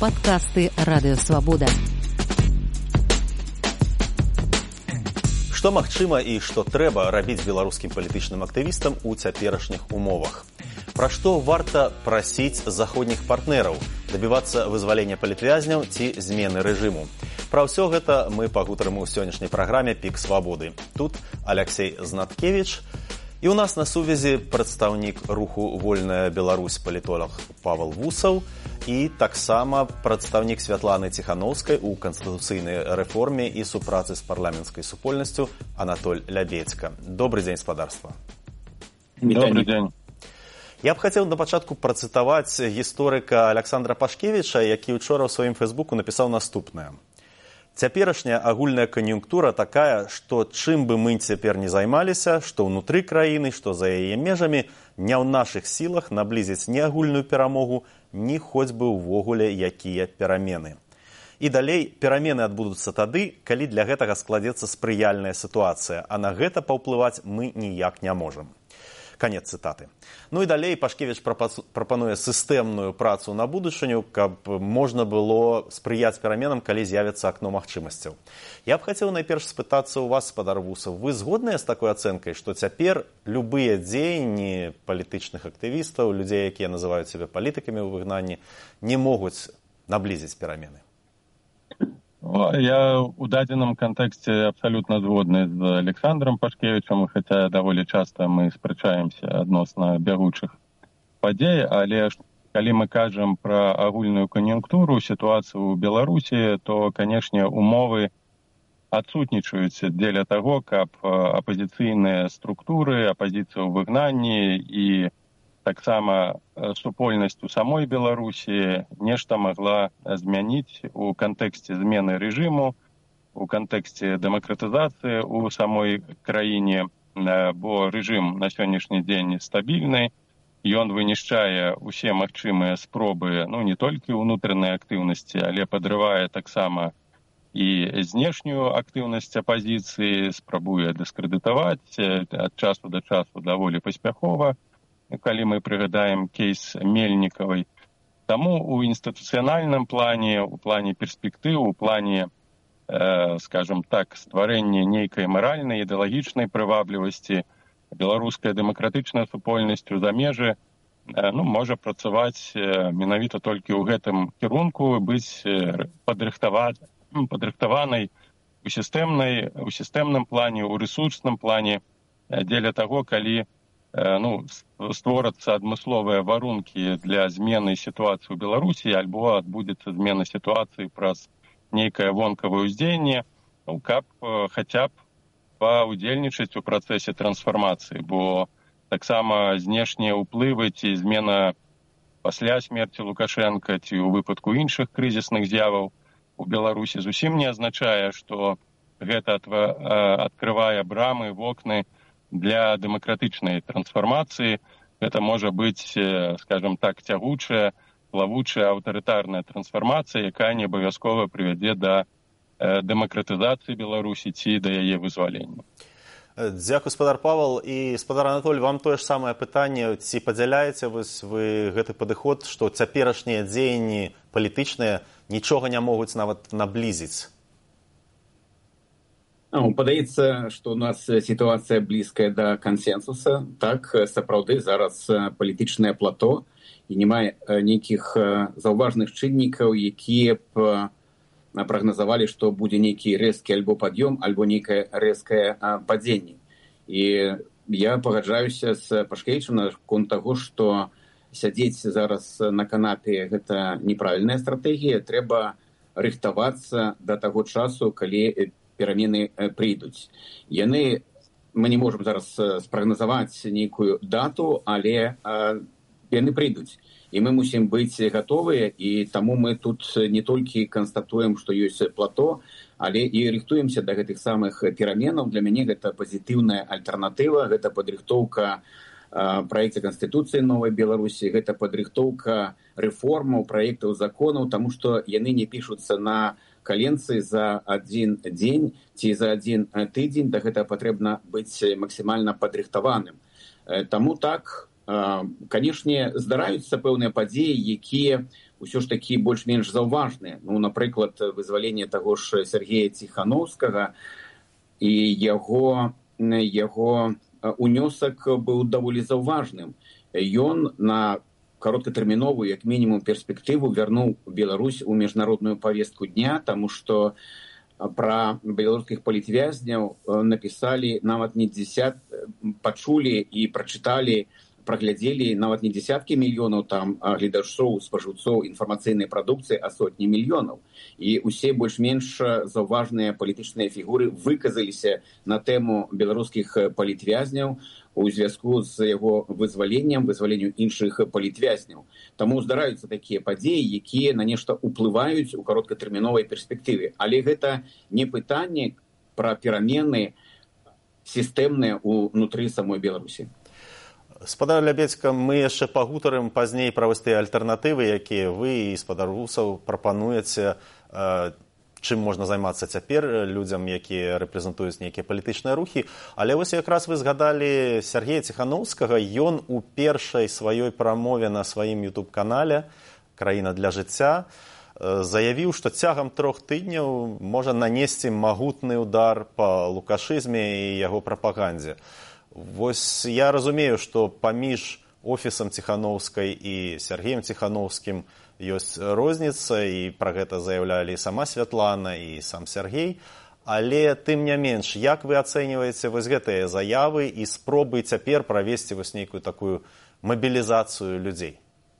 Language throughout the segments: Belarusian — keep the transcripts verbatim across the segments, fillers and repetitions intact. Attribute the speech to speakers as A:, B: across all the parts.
A: Падкасты Радыёвабода.
B: Што магчыма і што трэба рабіць беларускім палітычным актывістам у цяперашніх умовах? Пра што варта прасіць заходніх партнераў, дабівацца вызвалення палітвязняў ці змены рэжыму? Пра ўсё гэта мы пагутарым у сённяшняй праграме «Пік свабоды». Тут Аляксей Знаткевіч. І ў нас на сувязі прадстаўнік руху «Вольная Беларусь» палітолог Павел Вусаў і таксама прадстаўнік Святланы Ціхановскай у канстытуцыйнай рэформе і супрацы з парламенцкай супольнасцю Анатоль Лябедзька. Добрый дзень, спадарства.
C: Добрый дзень.
B: Я б хацеў на пачатку працытаваць гісторыка Аляксандра Пашкевіча, які учора ў сваім фэйсбуку напісаў наступнае. Цяперашняя агульная кан'юнктура такая, што чым бы мы цяпер не займаліся, што ўнутры краіны, што за яе межамі, не ў нашых сілах наблізіць ні агульную перамогу, ні хоць бы ўвогуле якія перамены. І далей, перамены адбудуцца тады, калі для гэтага складзецца спрыяльная сітуацыя, а на гэта паўплываць мы ніяк не можам. Канец цытаты. Ну і далей Пашкевіч прапануе сістэмную працу на будучыню, каб можна было спрыяць пераменам, калі з'явіцца акно магчымасцяў. Я б хацеў найперш спытацца ў вас, спадар Вусаў, вы згодныя з такой ацэнкай, што цяпер любыя дзеянні палітычных актывістаў, людзей, якія называюць сябе палітыкамі ў выгнанні, не могуць наблізіць перамены?
C: Я у дадзеным кантэксце абсалютна згодны з Александром Пашкевічам, хаця даволі часта мы спрачаемся адносна бягучых падзей, але калі мы кажам пра агульную кан'юнктуру, сітуацыю ў Беларусі, то, канешне, умовы адсутнічаюць дзеля таго, каб апазіцыйныя структуры, апазіцыя ў выгнанні і таксама супольнасць у самой Беларусі нешта магла змяніць у кантэксце змены рэжыму, у кантэксце дэмакратызацыі ў самой краіне, бо рэжым на сённяшні дзень стабільны, ён вынішчае ўсе магчымыя спробы, ну, не толькі ўнутранай актыўнасці, але падрывае таксама і знешнюю актыўнасць апазіцыі, спрабуе дыскрэдытаваць ад часу да часу даволі паспяхова, калі мы прыгадаем кейс Мельнікавай. Таму у інстытуцыянальным плане, у плане перспектыў, у плане, э, скажем так, стварэння нейкай маральнай, ідэалагічнай прываблівасці беларуская дэмакратычная супольнасць у замежы, э, ну, можа працаваць э, менавіта толькі ў гэтым кірунку, быць э, падрыхтаванай у сістэмнай, у сістэмным плане, у рэсурсным плане, э, дзеля таго, калі ну, створацца адмысловыя варункі для змены сітуацыі ў Беларусі, альбо адбудзецца змена сітуацыі праз нейкае вонкавае ўздзеянне, ну, каб хаця б паўдзельнічаць у працэсе трансфармацыі, бо таксама знешнія ўплывы ці змена пасля смерці Лукашенка ці ў выпадку іншых крызісных з'яваў у Беларусі зусім не азначае, што гэта адкрывае брамы, вокны для дэмакратычнай трансфармацыі. Гэта можа быць, скажем так, цягучая, плавучая аўтарытарная трансфармацыя, якая не абавязкова прывядзе да дэмакратызацыі Беларусі ці да яе вызвалення.
B: Дзякуй, спадар Павел. І, спадар Анатоль, вам тое ж самае пытанне. Ці падзяляеце вы гэты падыход, што цяперашнія дзеянні палітычныя нічога не могуць нават наблізіць?
D: Падаецца, што ў нас сітуацыя блізкая да кансенсуса. Так, сапраўды, зараз палітычнае плато і няма нейкіх заўважных чыннікаў, якія б прагназавалі, што будзе нейкі рэзкі альбо пад'ём, альбо нейкае рэзкае падзенне. І я пагаджаюся з Пашкевічам наконт таго, што сядзець зараз на канапе – гэта неправільная стратэгія. Трэба рыхтавацца да таго часу, калі перамены прыйдуць. Яны, мы не можам зараз спрагназаваць нейкую дату, але а, яны прыйдуць. І мы мусім быць гатовыя, і таму мы тут не толькі канстатуем, што ёсць плато, але і рыхтуемся да гэтых самых пераменаў. Для мяне гэта пазітыўная альтэрнатыва, гэта падрыхтоўка праекта Канстытуцыі Новай Беларусі, гэта падрыхтоўка рэформаў, праектаў законаў, таму што яны не пішуцца на каленцы за адзін дзень ці за адзін тыдзень, да гэта патрэбна быць максімальна падрыхтаваным. Таму так, канешне, здараюцца пэўныя падзеі, якія ўсё ж такі больш-менш заўважныя. Ну, напрыклад, вызваленне таго ж Сергея Ціханаўскага і яго, яго унёсак быў даволі заўважным. Ён на кароткатэрміновую, як мінімум, перспектыву вярнуў Беларусь у міжнародную павестку дня, таму што пра беларускіх палітвязняў напісалі нават не дзесят, пачулі і прачыталі, праглядзелі нават не дзесяткі мільёнаў там гледачоў, спажыўцоў інфармацыйнай прадукцыі, а сотні мільёнаў. І ўсе больш-менш заўважныя палітычныя фігуры выказаліся на тэму беларускіх палітвязняў у звязку з яго вызваленнем, вызваленнем іншых палітвязняў. Таму здараюцца такія падзеі, якія на нешта ўплываюць у кароткатэрміновай перспектыве. Але гэта не пытанне пра перамены сістэмныя ўнутры самой Беларусі.
B: Спадар Лябедзька, мы яшчэ пагутарым пазней пра вось тыя альтэрнатывы, якія вы і спадар Русаў прапануеце, чым можна займацца цяпер людзям, якія рэпрэзентуюць нейкія палітычныя рухі. Але вось якраз вы згадалі Сергея Ціханаўскага, ён у першай сваёй прамове на сваім ютуб-канале «Краіна для жыцця» заявіў, што цягам трох тыдняў можа нанесці магутны удар па лукашызме і яго прапагандзе. Вось я разумею, што паміж офісам Ціханаўскай і Сергеем Ціханаўскім ёсць розніца, і пра гэта заяўлялі сама Святлана і сам Сергей, але тым не менш, як вы ацэньваеце вось гэтыя заявы і спробы цяпер правесці вось нейкую такую мабілізацыю людзей?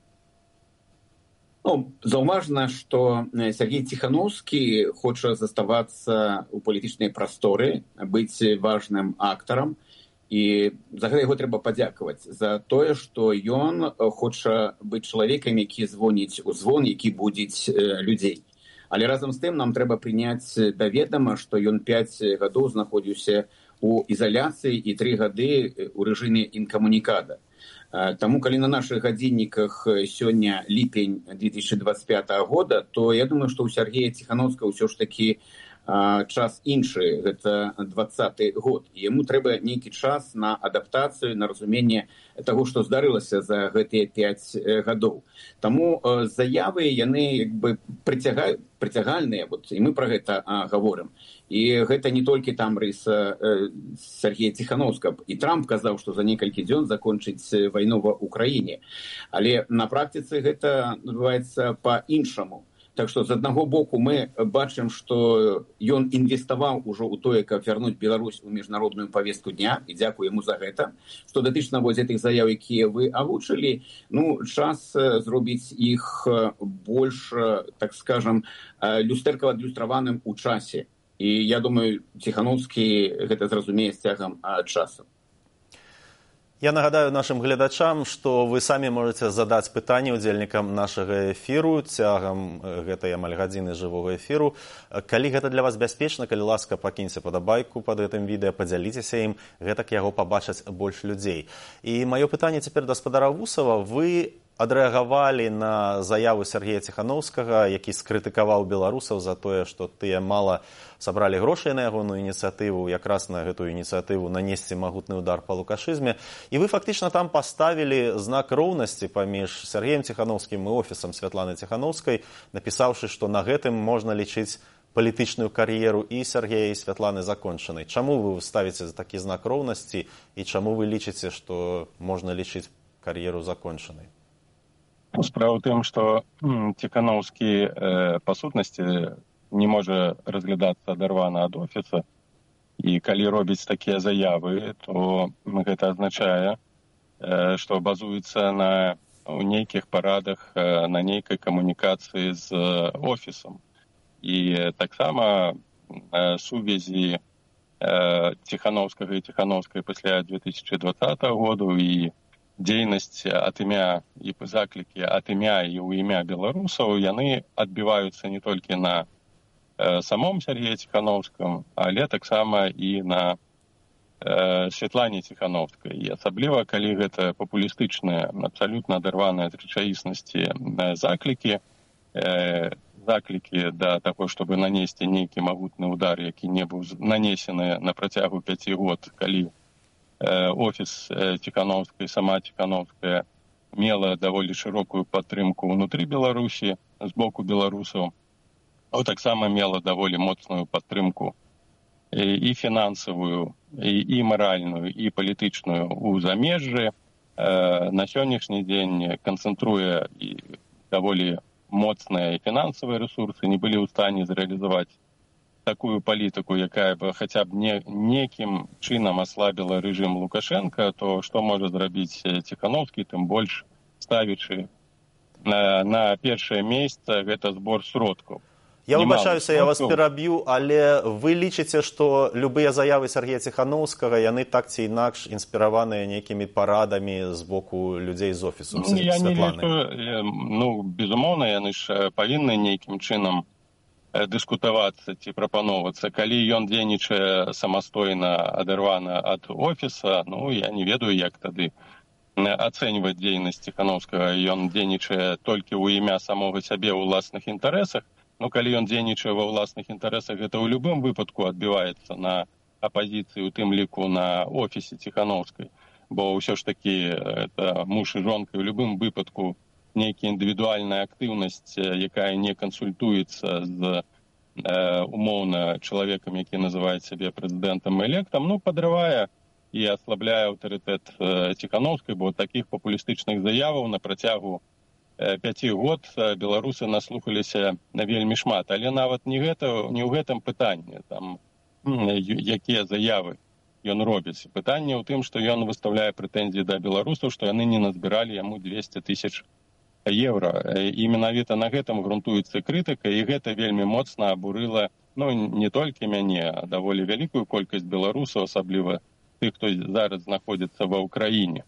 D: Ну, заўважна, што Сергей Ціханаўскі хоча заставацца ў палітычнай прасторы, быць важным актарам, і за гэта яго трэба падзякаваць, за тое, што ён хоча быць чалавекам, які звоніць у звон, які будзіць людзей. Але разам з тым нам трэба прыняць да ведама, што ён пяць гадоў знаходзіўся ў ізаляцыі і тры гады ў рэжыме інкамунікада. Таму, калі на нашых гадзінніках сёння ліпень две тысячи двадцать пятого года, то я думаю, што ў Сергея Ціханаўскага ўсё ж такі час іншы, гэта двадцаты год. І яму трэба нейкі час на адаптацыю, на разуменне таго, што здарылася за гэтыя пяць гадоў. Таму заявы, яны як бы прыцягаюць, прыцягальныя, вот, і мы пра гэта а, гаворым. І гэта не толькі там рыса э, Сергея Ціханаўскага. І Трамп казаў, што за некалькі дзён закончыць вайну ва ўкраіне. Але на практыцы гэта адбываецца па-іншаму. Так што з аднаго боку мы бачым, што ён інвеставаў ужо ў тое, каб вярнуць Беларусь у міжнародную павестку дня, і дзякую яму за гэта. Што датычна вось гэтых заяў, якія вы агучылі, ну, час зробіць іх больш, так скажам, люстэркава-адлюстраваным у часе. І я думаю, Ціханаўскі гэта зразумее з цягам часу.
B: Я нагадаю нашим гледачам, што вы самі можаце задаць пытанні ўдзельнікам нашага эфіру цягам гэтай амаль гадзіны жывога эфіру. Калі гэта для вас бяспечна, калі ласка, пакіньце падабайку пад гэтым відэа, падзяліцеся ім, гэтак яго пабачаць больш людзей. І маё пытанне цяпер да спадара Вусава. Вы адрэагавалі на заяву Сергея Ціханаўскага, які скрытыкаваў беларусаў за тое, што тыя мала сабралі грошай на ягоную ініцыятыву, якраз на гэтую ініцыятыву нанесці магутны удар па лукашызме. І вы фактычна там паставілі знак роўнасці паміж Сергеем Ціханаўскім і офісам Святланы Ціханаўскай, напісаўшы, што на гэтым можна лічыць палітычную кар'еру і Сергея, і Святланы закончанай. Чаму вы ставіце за такі знак роўнасці і чаму вы лічыце, што можна лічыць кар'еру закончанай?
C: Справа ў тым, што Ціханаўскі э, па сутнасці не можа разглядацца адарвана ад офіса, і калі робіць такія заявы, то гэта азначае, э, што базуецца на нейкіх парадах, э, на нейкай камунікацыі з офісам. І таксама э, сувязі э, Ціханаўскага і Ціханаўскай пасля две тысячи двадцатого году і дзейнасць ад імя і заклікі ад імя і ў імя беларусаў, яны адбіваюцца не толькі на э, самом Сергеі Ціханаўскім, але таксама і на э, Святлане Ціханаўскай. І асабліва, калі гэта папулістычныя, абсалютна адарваныя ад рэчаіснасці заклікі, э, заклікі да таго, чтобы нанесці нейкі магутны удар, які не быў нанесены на працягу пяці год, калі офіс Ціханаўскай, сама Ціханаўская мела даволі шырокую падтрымку ўнутры Беларусі з боку беларусаў, а таксама мела даволі моцную падтрымку і фінансавую, і маральную, і палітычную у замежжы. На сённяшні дзень канцэнтруе і даволі моцныя фінансавыя рэсурсы, не былі ў стане зрэалізаваць такую палітыку, якая бы хаця б не, некім чынам аслабіла рэжым Лукашенка, то што можа зрабіць Ціхановскі, тым больш ставячы на, на першае месца гэта збор сродкаў.
B: Я выбачаюся, я вас пераб'ю, але вы лічыце, што любыя заявы Сергея Ціхановскага, яны так ці інакш інспіраваныя нейкімі парадамі з боку людзей з офісу Святланы?
C: Я не лічу, ну, безумоўна, яны ж павінны нейкім чынам дыскутавацца ці прапановацца. Калі ён дзейнічае самастойна адарвана ад офіса, ну, я не ведаю, як тады ацэньваць дзейнасць Ціхановскага. Ён дзейнічае толькі ў імя самога сябе ў ўласных інтарэсах. Ну, калі ён дзейнічае ва ўласных інтарэсах, гэта ў любым выпадку адбіваецца на апазіцыі, у тым ліку на офісе Ціхановскай. Бо ўсё ж такі это муж і жонка, у любым выпадку нейкая індывідуальная актыўнасць, якая не кансультуецца з э, умоўна чалавекам, які называе сябе прэзідэнтам-электам, ну, падрывае і аслабляе аўтарытэт э, Ціхановскай, бо такіх папулістычных заяваў на працягу пяці год беларусы наслухаліся на вельмі шмат, але нават не гэта, не ў гэтым пытанні, там, якія заявы ён робіць. Пытанне ў тым, што ён выставляе прэтэнзіі да беларусаў, што яны не назбіралі яму дзвесце тысяч еўра. І менавіта на гэтым грунтуецца крытыка, і гэта вельмі моцна абурыла, ну, не толькі мяне, а даволі вялікую колькасць беларусаў, асабліва тых, хто зараз знаходзіцца ва ўкраіне.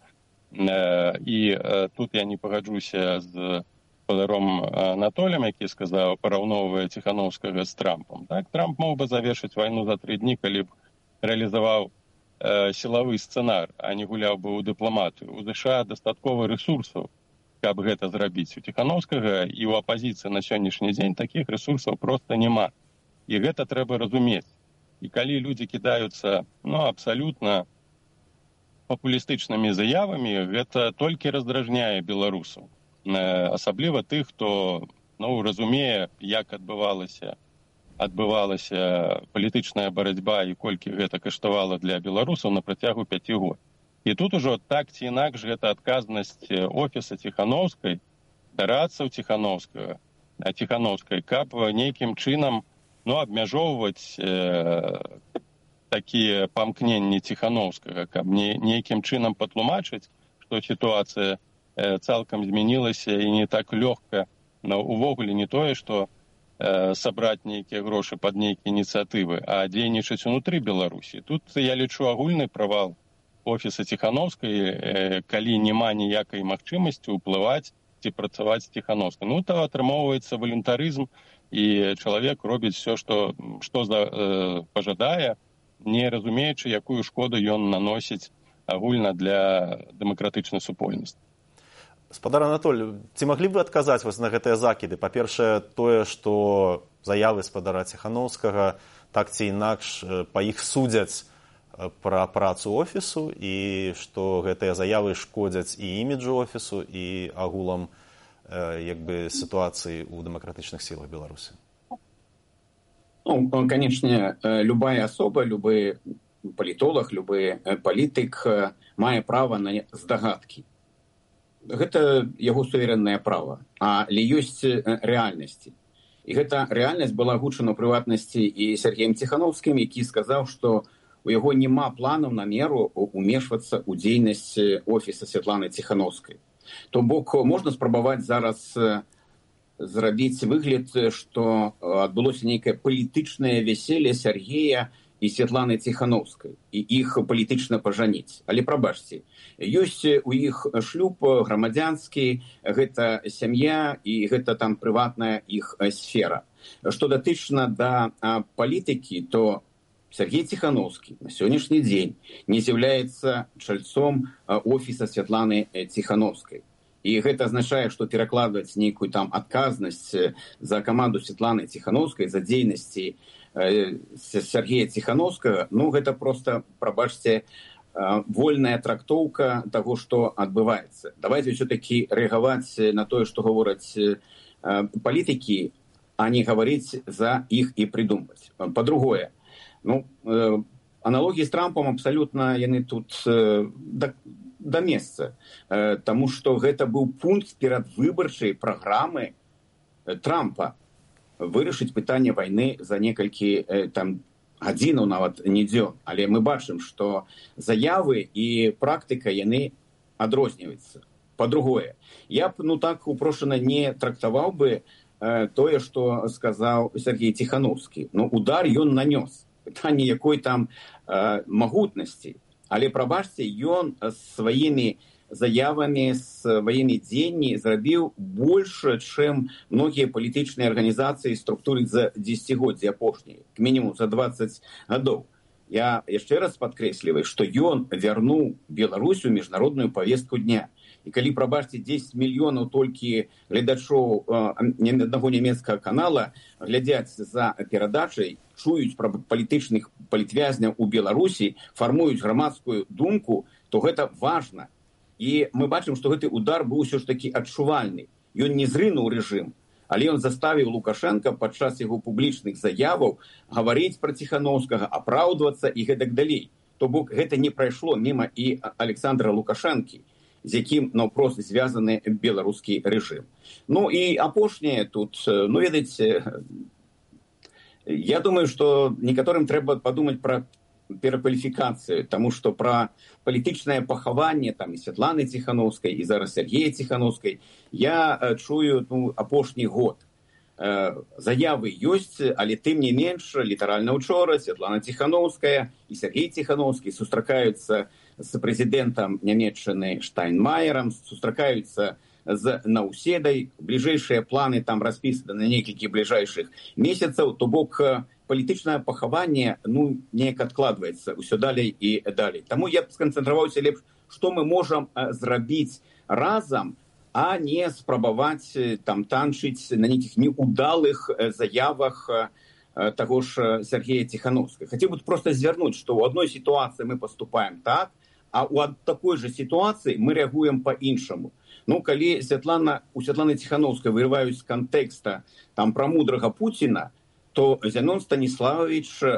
C: І тут я не пагаджуся з спадаром Анатолем, які сказаў, параўноўвае Ціхановскага з Трампом. Так, Трамп мог бы завершыць вайну за тры дні, калі б рэалізаваў э, сілавы сцэнар, а не гуляў бы ў дыпламатыю. У ЗША дастаткова рэсурсаў, каб гэта зрабіць. У Ціхановскага і ў апазіцыі на сённяшні дзень такіх рэсурсаў проста няма. І гэта трэба разумець. І калі людзі кідаюцца, ну, абсалютна папулістычнымі заявамі, гэта толькі раздражняе беларусаў. Асабліва тых, хто, ну, разумее, як адбывалася, адбывалася палітычная барацьба і колькі гэта каштавала для беларусаў на працягу пяці год. І тут ужо так ці інакш гэта адказнасць офіса Ціхановскай, дарадцаў Ціхановскага, Ціхановскай, каб нейкім чынам, ну, абмяжоўваць э, такія памкненні Ціхановскага, каб не, нейкім чынам патлумачыць, што сітуацыя э, цалкам змянілася і не так лёгка, но увогуле не тое, што э, сабраць нейкія грошы пад нейкія ініцыятывы, а дзейнічаць унутры Беларусі. Тут я лічу агульны правал офіса Ціхановскай, э, калі няма ніякай магчымасці ўплываць ці працаваць з Ціхановскай. Ну, то атрымоўваецца валюнтарызм, і чалавек робіць все, што, што за, э, пажадае, не разумеючы, якую шкоду ён наносіць агульна для дэмакратычнай супольнасці.
B: Спадар Анатоль, ці маглі б вы адказаць вас на гэтыя закіды? Па-першае, тое, што заявы спадара Ціхановскага так ці інакш па іх судзяць пра працу офісу і што гэтыя заявы шкодзяць і іміджу офісу, і агулам як бы ситуации у демократичных силах Беларуси?
D: Ну, конечно, любая особа, любой политолог, любой политик мае право на здагадки. Гэта яго суверенное право. Але ёсць рэальнасці. І гэта рэальнасць была агучана ў прыватнасці і Сергеем Ціхановскім, які сказаў, што у яго няма планаў намеру умешвацца ў дзейнасць офіса Святланы Ціхановскай. То бок можна спрабаваць зараз зрабіць выгляд, што адбылося нейкае палітычнае вяселле Сергея і Святланы Ціхановскай, і іх палітычна пажаніць. Але прабачце, ёсць у іх шлюб грамадзянскі, гэта сям'я і гэта там прыватная іх сфера. Што датычна да палітыкі, то Сергей Ціхановскі на сённяшні дзень не з'яўляецца чальцом офіса Святланы Ціхановскай. І гэта азначае, што перакладваць нейкую там адказнасць за каманду Святланы Ціхановскай, за дзейнасці Сергея Ціхановскага, ну гэта проста, прабачце, вольная трактоўка таго, што адбываецца. Давайте все-таки рэагаваць на тое, што гавораць палітыкі, а не гаварыць за іх і прыдумваць. Па-другое, ну, аналогіі з Трампам абсалютна яны тут да, да месца, таму што гэта быў пункт перадвыбарчай праграмы Трампа вырашыць пытанне вайны за некалькі там гадзінаў, нават не дзён. Але мы бачым, што заявы і практыка яны адрозніваюцца. Па-другое, я б ну так упрошана не трактаваў бы э, тое, што сказаў Сергей Ціхановскі. Ну, удар ён нанёс. Пытанне якой там э, магутнасці. Але, прабачце, ён сваімі заявамі, сваімі дзеянні зрабіў больш, чым многія палітычныя арганізацыі і структуры за дзесяцігоддзі апошнія, к мінімум за дваццаць гадоў. Я яшчэ раз падкрэсліваю, што ён вярнуў Беларусь у міжнародную павестку дня. І калі, прабачце, дзесяць мільёнаў толькі гледачоў аднаго нямецкага канала глядзяць за перадачай, чуюць пра палітычных палітвязняў у Беларусі, фармуюць грамадскую думку, то гэта важна. І мы бачым, што гэты удар быў усё ж такі адчувальны. Ён не зрынуў рэжым, але ён заставіў Лукашенка падчас яго публічных заяваў гаварыць пра Ціхановскага, апраўдвацца і гэтак далей. То бок гэта не прайшло міма і Александра Лукашэнкі, з якім наўпрост звязаны беларускі рэжым. Ну і апошняе тут, ну ведаеце, я думаю, што некаторым трэба падумаць пра перакваліфікацыю, таму што пра палітычнае пахаванне там і Святланы Ціхановскай, і зараз Сергея Ціхановскай я чую ну, апошні год. Э, заявы ёсць, але тым не менш, літаральна учора Святлана Ціхановская і Сергей Ціхановскі сустракаюцца з прэзідэнтам Нямецчыны Штайнмаерам, сустракаюцца з Наўседай. Бліжэйшыя планы там распісаны на некалькі бліжэйшых месяцаў, то бок палітычнае пахаванне ну, неяк адкладваецца ўсё далей і далей. Таму я б сканцэнтраваўся лепш, што мы можам зрабіць разам, а не спрабаваць там танчыць на нейкіх неудалых заявах таго ж Сергея Ціхановскага. Хацеў бы проста звярнуць, што ў адной сітуацыі мы паступаем так, а ў такой жа сітуацыі мы рэагуем па-іншаму. Ну, калі Святлана, у Святланы Ціхановскай вырываюць з кантэкста там пра мудрага Пуціна, то Зянон Станіславович, э,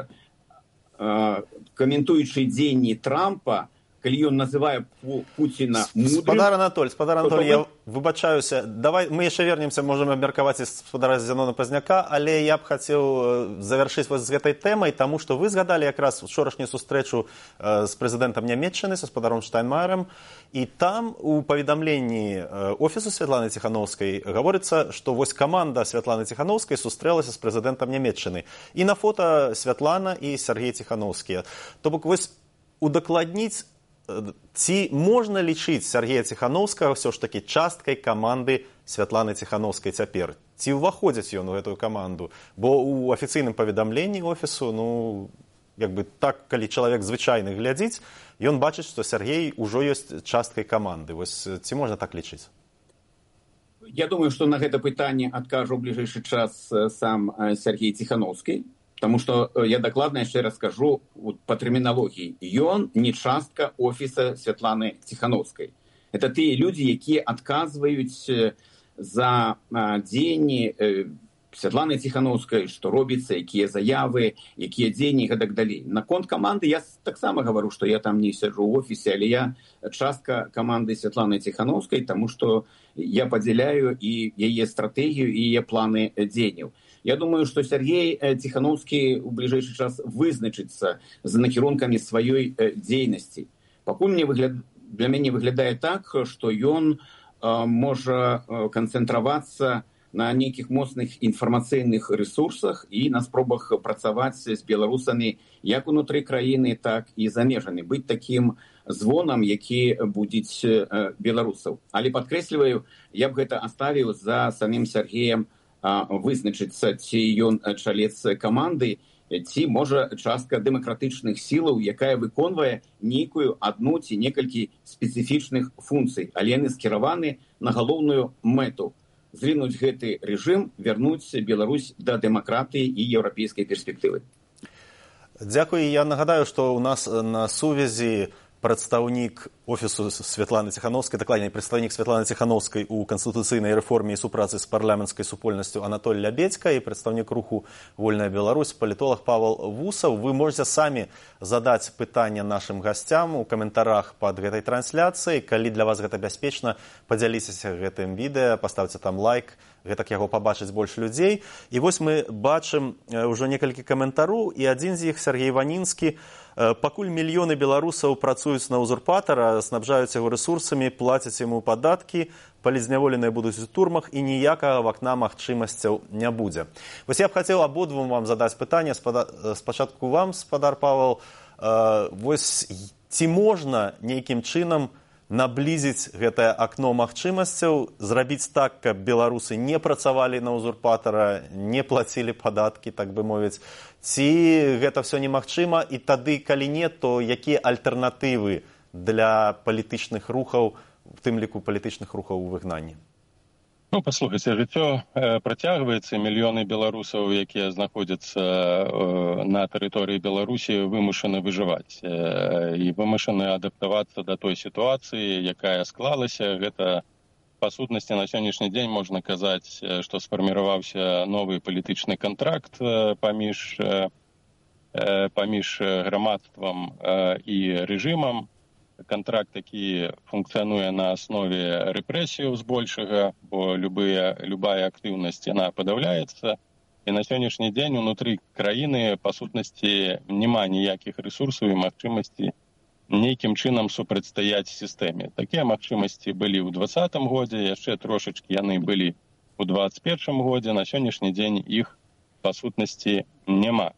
D: каментуючы дзеянні Трампа, калі ён называе Пуціна мудрым... Спадар
B: Анатоль, спадар Анатоль, я выбачаюся. Давай, мы яшчэ вернемся, можем абмеркаваць і спадара Зянона Пазняка, але я б хацеў завяршыць вось з гэтай тэмай, таму што вы згадалі якраз учорашнюю сустрэчу э, з прэзідэнтам Нямецчыны, са спадаром Штайнмаерам, і там у паведамленні офісу Святланы Ціхановскай гаворыцца, што вось каманда Святланы Ціхановскай сустрэлася з прэзідэнтам Нямецчыны. І на фота Святлана і Сергей Ціхановскія. То бок вось удакладніць, ці можна лічыць Сергея Ціхановскага ўсё ж такі часткай каманды Святланы Ціхановскай цяпер? Ці ўваходзіць ён у гэтую каманду? Бо ў афіцыйным паведамленні офісу, ну, як бы так, калі чалавек звычайны глядзіць, ён бачыць, што Сергей ужо ёсць часткай каманды. Вось ці можна так лічыць?
D: Я думаю, што на гэта пытанне адкажу ў бліжэйшы час сам Сергей Ціхановскі. Таму што я дакладна яшчэ раз скажу па тэрміналогіі. Ён не частка офіса Святланы Ціхановскай. Это тыя людзі, якія адказваюць за дзеянні Святланы Ціхановскай, што робіцца, якія заявы, якія дзеянні і гэтак далей. Наконт каманды я таксама гавару, што я там не сяджу ў офісе, але я частка каманды Святланы Ціхановскай, таму што я падзяляю і яе стратэгію, і яе планы дзеянняў. Я думаю, што Сергей Ціхановскі ў бліжэйшы час вызначыцца з накірункамі сваёй дзейнасці. Пакуль мне выгляд... для мяне выглядае так, што ён э, можа канцэнтравацца на нейкіх моцных інфармацыйных рэсурсах і на спробах працаваць з беларусамі як унутры краіны, так і за межамі. Быць такім звонам, які будзіць э, беларусаў. Але падкрэсліваю, я б гэта аставіў за самім Сергеем вызначыцца, ці ён чалец каманды, ці, можа, частка дэмакратычных сілаў, якая выконвае нейкую адну ці некалькі спецыфічных функцый, але яны скіраваны на галоўную мэту – зрынуць гэты рэжым, вярнуць Беларусь да дэмакратыі і еўрапейскай перспектывы.
B: Дзякуй. Я нагадаю, што ў нас на сувязі прадстаўнік офісу Святланы Ціхановскай, дакладней, прадстаўнік Святланы Ціхановскай у канстытуцыйнай рэформе і супрацы з парламенцкай супольнасцю Анатоль Лябедзька і прадстаўнік руху «Вольная Беларусь» палітолог Павел Вусаў. Вы можете самі задаць пытанне нашым гасцям у каментарах пад гэтай трансляцыяй. Калі для вас гэта бяспечна, падзяліцеся гэтым відэа, паставце там лайк, гэтак яго пабачыць больш людзей. І вось мы бачым ўжо некалькі каментараў, і адзін з іх, Сергей Ванінскі, пакуль мільёны беларусаў працуюць на ўзурпатара, снабжаюць яго рэсурсамі, плацяць яму падаткі, палізняволеныя будуць у турмах і ніякага вакна магчымасцяў не будзе. Вось я б хацеў абодвум вам задаць пытанне. Спачатку вам, спадар Павел, вось ці можна нейкім чынам наблізіць гэтае акно магчымасцяў, зрабіць так, каб беларусы не працавалі на ўзурпатара, не плацілі падаткі, так бы мовіць. Ці гэта все немагчыма, і тады, калі не, то якія альтэрнатывы для палітычных рухаў, в тым ліку палітычных рухаў у выгнанні?
C: Ну, паслухайце, жыццё э, працягваецца, мільёны беларусаў, якія знаходзяцца э, на тэрыторыі Беларусі, вымушаны выжываць э, і вымушаны адаптавацца да той сітуацыі, якая склалася. Гэта, па сутнасці, на сённяшні дзень можна казаць, што сфарміраваўся новы палітычны кантракт э, паміж, э, паміж грамадствам э, і рэжымам. Кантракт, які функцыянуе на аснове рэпрэсіяў збольшага, бо любыя, любая актыўнасць, яна падаўляецца. І на сённяшні дзень унутры краіны, па сутнасці, няма ніякіх рэсурсаў і магчымасці нейкім чынам супрацьстаяць сістэме. Такія магчымасці былі ў дваццатым годзе, яшчэ трошачкі яны былі ў дваццаць першым годзе, на сённяшні дзень іх, па сутнасці, няма.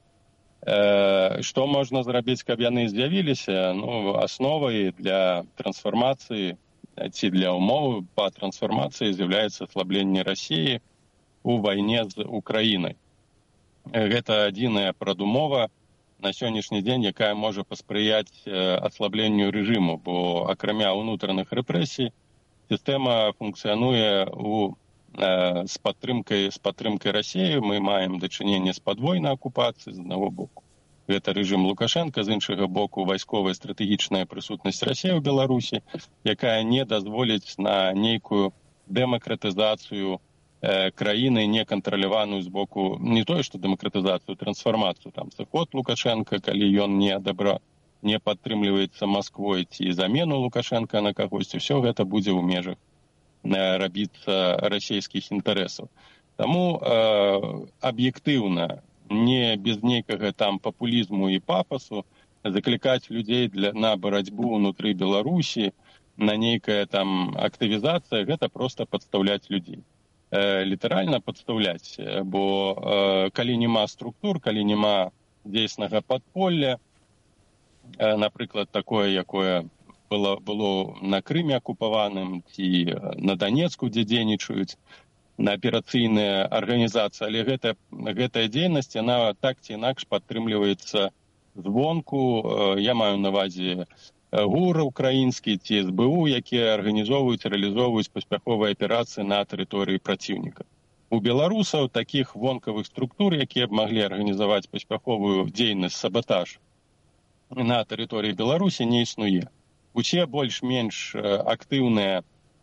C: Што можна зрабіць, каб яны з'явіліся? Ну, асновай для трансфармацыі ці для умоў па трансфармацыі з'яўляецца аслабленне Расіі у вайне з Украінай. Гэта адзіная прадумова на сённяшні дзень, якая можа паспрыяць аслабленню рэжыму, бо акрамя ўнутраных рэпрэсій сістэма функцыянуе у з падтрымкай, з падтрымкай Расіі. Мы маем дачыненне з падвойнай акупацыяй з аднаго боку. Гэта рэжым Лукашенка, з іншага боку вайсковая стратэгічная прысутнасць Расіі ў Беларусі, якая не дазволіць на нейкую дэмакратызацыю э, краіны, не кантраляваную з боку, не тое, што дэмакратызацыю, трансфармацыю, там, сыход Лукашенка, калі ён не адабра, не падтрымліваецца Масквой, ці замену Лукашенка на кагосьці, ўсё гэта будзе ў межах рабіцца расійскіх інтарэсаў. Таму э, аб'ектыўна, не без нейкага там папулізму і пафасу, заклікаць людзей для, на барацьбу ўнутры Беларусі, на нейкая там актывізацыя, гэта проста падстаўляць людзей. Э, літаральна падстаўляць, бо э, калі няма структур, калі няма дзейснага падполля, э, напрыклад, такое, якое было, было на Крыме акупаваным ці на Донецку, дзе дзейнічаюць на аперацыйныя арганізацыі, але гэта, гэтая дзейнасць, яна так ці інакш падтрымліваецца звонку. Я маю на ўвазе ГУР украінскі ці эс бэ у, якія арганізоўваюць, рэалізоўваюць паспяховыя аперацыі на тэрыторыі праціўніка. У беларусаў такіх вонкавых структур, якія б маглі арганізаваць паспяховую дзейнасць, сабатаж на тэрыторыі Беларусі, не існуе. Усе больш-менш актыўныя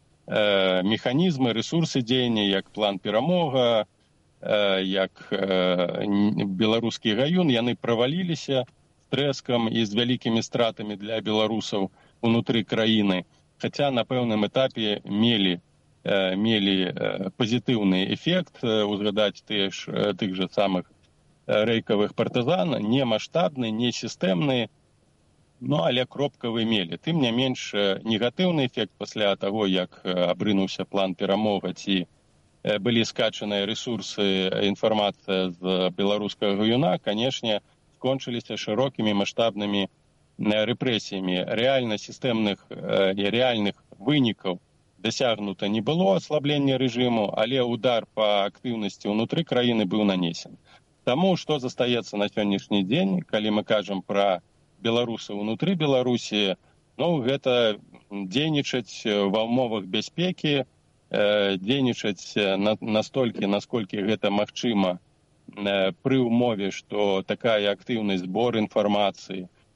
C: э, механізмы, рэсурсы дзеяння, як план перамога, э, як э, беларускі гаюн, яны праваліліся з трэскам і з вялікімі стратамі для беларусаў унутры краіны, хаця на пэўным этапе мелі, э, мелі э, пазітыўны эфект, э, узгадаць тых, тых же самых рэйкавых партызан, не маштабны, не сістэмны, ну, але кропкавы мелі. Тым не менш, негатыўны эфект пасля таго, як абрынуўся план перамога, ці былі скачаныя рэсурсы, інфармацыя з беларускага гаюна, канешне, скончыліся шырокімі маштабнымі рэпрэсіямі. Рэальна сістэмных і рэальных вынікаў дасягнута не было аслаблення рэжыму, але удар па актыўнасці ўнутры краіны быў нанесен. Таму, што застаецца на сённяшні дзень, калі мы кажам пра беларусаў унутры Беларусі, ну, гэта дзейнічаць ва ўмовах бяспекі, дзейнічаць на, настолькі, насколькі гэта магчыма, пры ўмове, што такая актыўнасць, збор інфармацыі,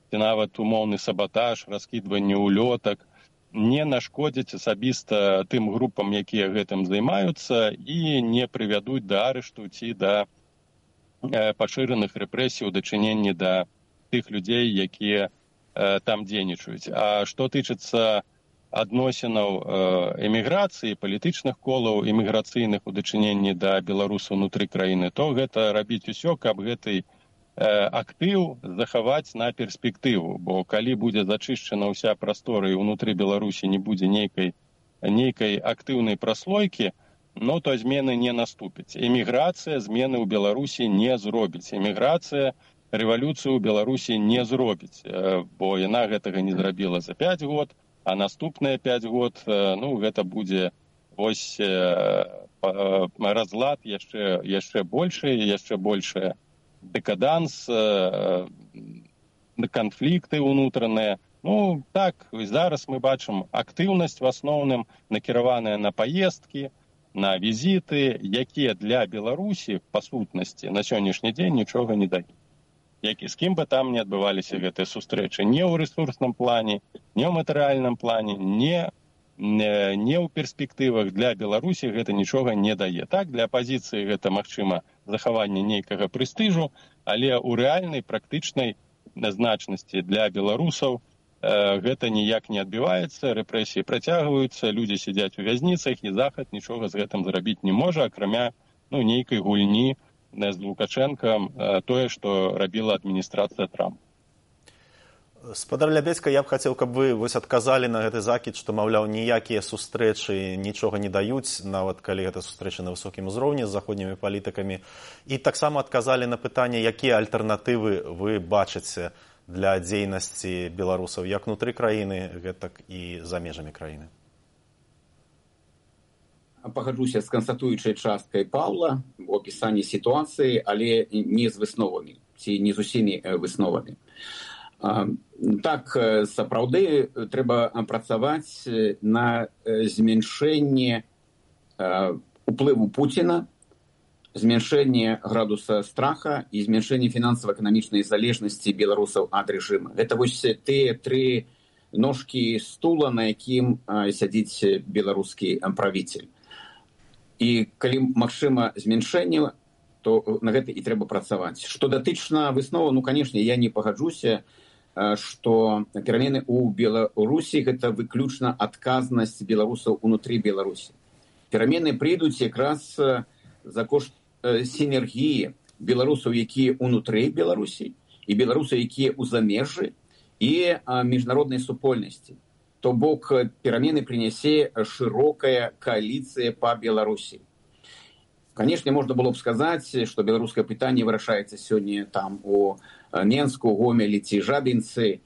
C: ці нават умоўны сабатаж, раскідванне ўлётак не нашкодзяць асабіста тым групам, якія гэтым займаюцца, і не прывядуць да арышту ці да пашыраных рэпрэсій у дачыненні да тых людзей, якія там дзейнічаюць. А што тычыцца адносінаў эміграцыі, палітычных колаў эміграцыйных у дачыненні да беларусаў унутры краіны, то гэта рабіць усё, каб гэты актыў захаваць на перспектыву, бо калі будзе зачышчана ўся прастора і ўнутры Беларусі не будзе нейкай, нейкай актыўнай праслойкі, но то змены не наступіць. Эміграцыя змены ў Беларусі не зробіць. Эміграцыя рэвалюцыю ў Беларусі не зробіць, бо яна гэтага не зрабіла за пяць год, а наступныя пяць год, ну, гэта будзе вось разлад яшчэ, яшчэ большы, яшчэ большы дэкаданс, канфлікты ўнутраныя. Ну, так, зараз мы бачым актыўнасць в асноўным накіраваная на паездкі, на візіты, якія для Беларусі, па сутнасці, на сённяшні дзень нічога не даюць. Які, з кім бы там не адбываліся гэтыя сустрэчы, не ў рэсурсным плане, не ў матэрыяльным плане, не, не, не ў перспектывах для Беларусі гэта нічога не дае. Так, для апазіцыі гэта, магчыма, захаванне нейкага прэстыжу, але ў рэальнай, практычнай значнасці для беларусаў э, гэта ніяк не адбіваецца, рэпрэсіі працягваюцца, людзі сядзяць у вязніцах, і Захад нічога з гэтым зрабіць не можа, акрамя ну, нейкай гульні з Лукашэнкам, тое, што рабіла адміністрацыя Трампа.
B: Спадар Лябедзька, я б хацеў, каб вы вось адказалі на гэты закід, што, маўляў, ніякія сустрэчы нічога не даюць, нават калі гэта сустрэчы на высокім узроўні з заходнімі палітыкамі. І таксама адказалі на пытанне, якія альтэрнатывы вы бачыце для дзейнасці беларусаў як унутры краіны, гэтак і за межамі краіны.
D: Пагаджуся з канстатуючай часткай Паўла у апісанні сітуацыі, але не з высновамі, ці не з усімі высновамі. Так, сапраўды, трэба працаваць на зменшэнне уплыву Пуціна, зменшэнне градуса страха і зменшэнне фінансава-эканамічнай залежнасці беларусаў ад рэжыма. Гэта вось тыя тры ножкі стула, на якім сядзіць беларускі правіцель. І калі магчыма зменшэнне, то на гэта і трэба працаваць. Што датычна высновы, ну, канешне, я не пагаджуся, што перамены ў Беларусі гэта выключна адказнасць беларусаў унутры Беларусі. Перамены прыйдуць якраз за кошт сінергіі беларусаў, якія унутры Беларусі, і беларусаў, якія ў замежжы, і міжнароднай супольнасці. То бок перамены прынясе шырокая коаліцыя па Беларусі. Канешне, можна было б сказаць, што беларускае пытанне вырашаецца сёння там у Менску, Гомелі ці Жабінцы,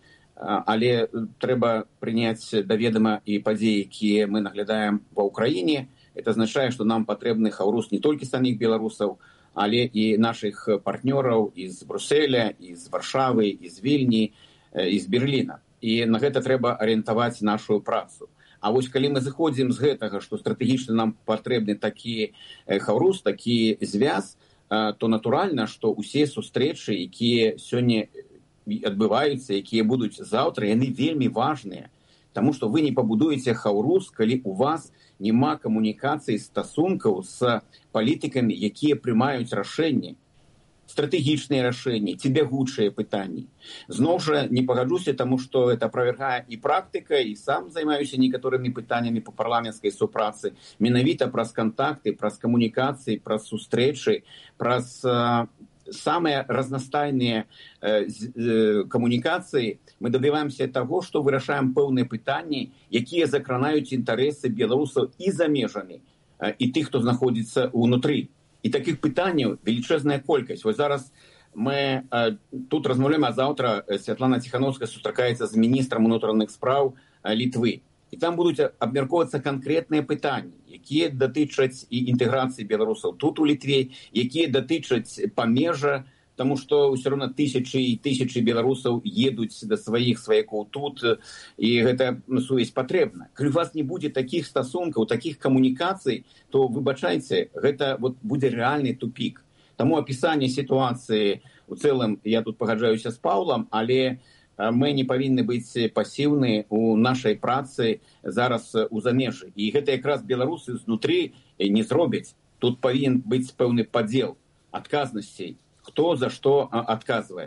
D: але трэба прыняць да ведама і падзеі, якія мы наглядаем ва ўкраіне. Это азначае, што нам патрэбны хаўрус не толькі саміх беларусаў, але і нашых партнёраў з Брюсселя, з Варшавы, з Вільні, з Берліна. І на гэта трэба арыентаваць нашу працу. А вось калі мы зыходзім з гэтага, што стратэгічна нам патрэбны такі хаўрус, такі звяз, то натуральна, што ўсе сустрэчы, якія сёння адбываюцца, якія будуць заўтра, яны вельмі важныя. Таму што вы не пабудуеце хаўрус, калі у вас няма камунікацыі, стасункаў з палітыкамі, якія прымаюць рашэнні. Стратэгічныя рашэнні ці бягучыя пытанні. Зноў жа не пагаджуся, таму што это аправяргае і практыка, і сам займаюся некаторымі пытаннямі па парламенцкай супрацы. Менавіта праз кантакты, праз камунікацыі, праз сустрэчы, праз э, самыя разнастайныя э, э, камунікацыі мы дабіваемся таго, што вырашаем пэўныя пытанні, якія закранаюць інтарэсы беларусаў і за межамі, э, і тых, хто знаходзіцца ўнутры. І такіх пытанняў велічэзная колькасць. Вось зараз мы э, тут размаўляем, а заўтра Святлана Ціхановская сустракаецца з міністрам унутраных спраў э, Літвы. І там будуць абмяркоўвацца канкрэтныя пытанні, якія датычаць і інтэграцыі беларусаў тут у Літве, якія датычаць памежжа, таму што ўсё роўна тысячы і тысячы беларусаў едуць да сваіх сваякоў тут, і гэта сувязь патрэбна. Калі у вас не будзе такіх стасункаў, такіх камунікацый, то, выбачайце, гэта вот будзе рэальны тупік. Таму апісанне сітуацыі у цэлым, я тут пагаджаюся з Паўлам, але мы не павінны быць пасіўны ў нашай працы зараз у замежжы. І гэта якраз беларусы знутры не зробяць. Тут павінен быць пэўны падзел адказнасцей, хто за што адказвае.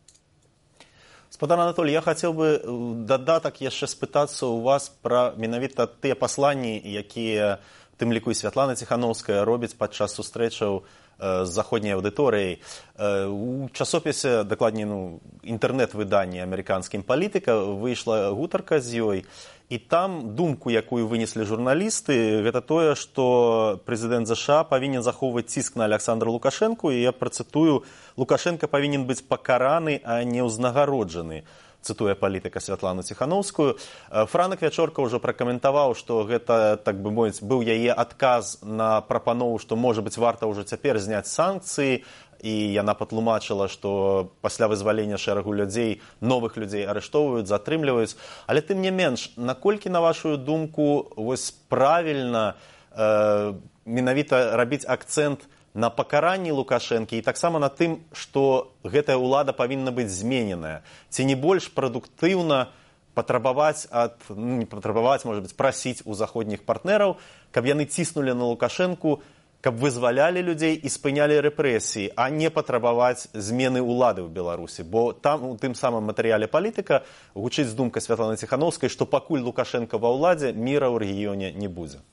B: Спадар Анатолій, я хацеў бы дадатак яшчэ спытацца ў вас пра менавіта тыя пасланні, якія, у тым ліку і Святлана Ціхановская, робіць падчас сустрэчаў з заходняй аўдыторыяй. У часопісе, дакладней, ну, інтэрнэт-выданні амерыканскім «Палітыка» выйшла гутарка з ёй, і там думку, якую вынеслі журналісты, гэта тое, што прэзідэнт ЗША павінен захоўваць ціск на Александра Лукашэнку, і я працытую: «Лукашенко павінен быць пакараны, а не ўзнагароджаны», цытуе «Палітыка» Святлану Ціхановскую. Франак Вячорка ўжо пракаментаваў, што гэта, так бы мовіць, быў яе адказ на прапанову, што, можа быць, варта ўжо цяпер зняць санкцыі, і яна патлумачыла, што пасля вызвалення шэрагу людзей, новых людзей арыштоўваюць, затрымліваюць. Але тым не менш, наколькі, на вашу думку, вось правільна э, менавіта рабіць акцэнт на пакаранні Лукашэнкі і таксама на тым, што гэтая ўлада павінна быць змененая? Ці не больш прадуктыўна патрабаваць ад, ну, не патрабаваць, можа быць, прасіць у заходніх партнераў, каб яны ціснулі на Лукашэнку, каб вызвалялі людзей і спынялі рэпрэсіі, а не патрабаваць змены ўлады ў Беларусі? Бо там у тым самым матэрыяле «Палітыка» гучыць думка Святланы Ціхановскай, што пакуль Лукашэнка ва ўладзе, міра ў рэгіёне не будзе.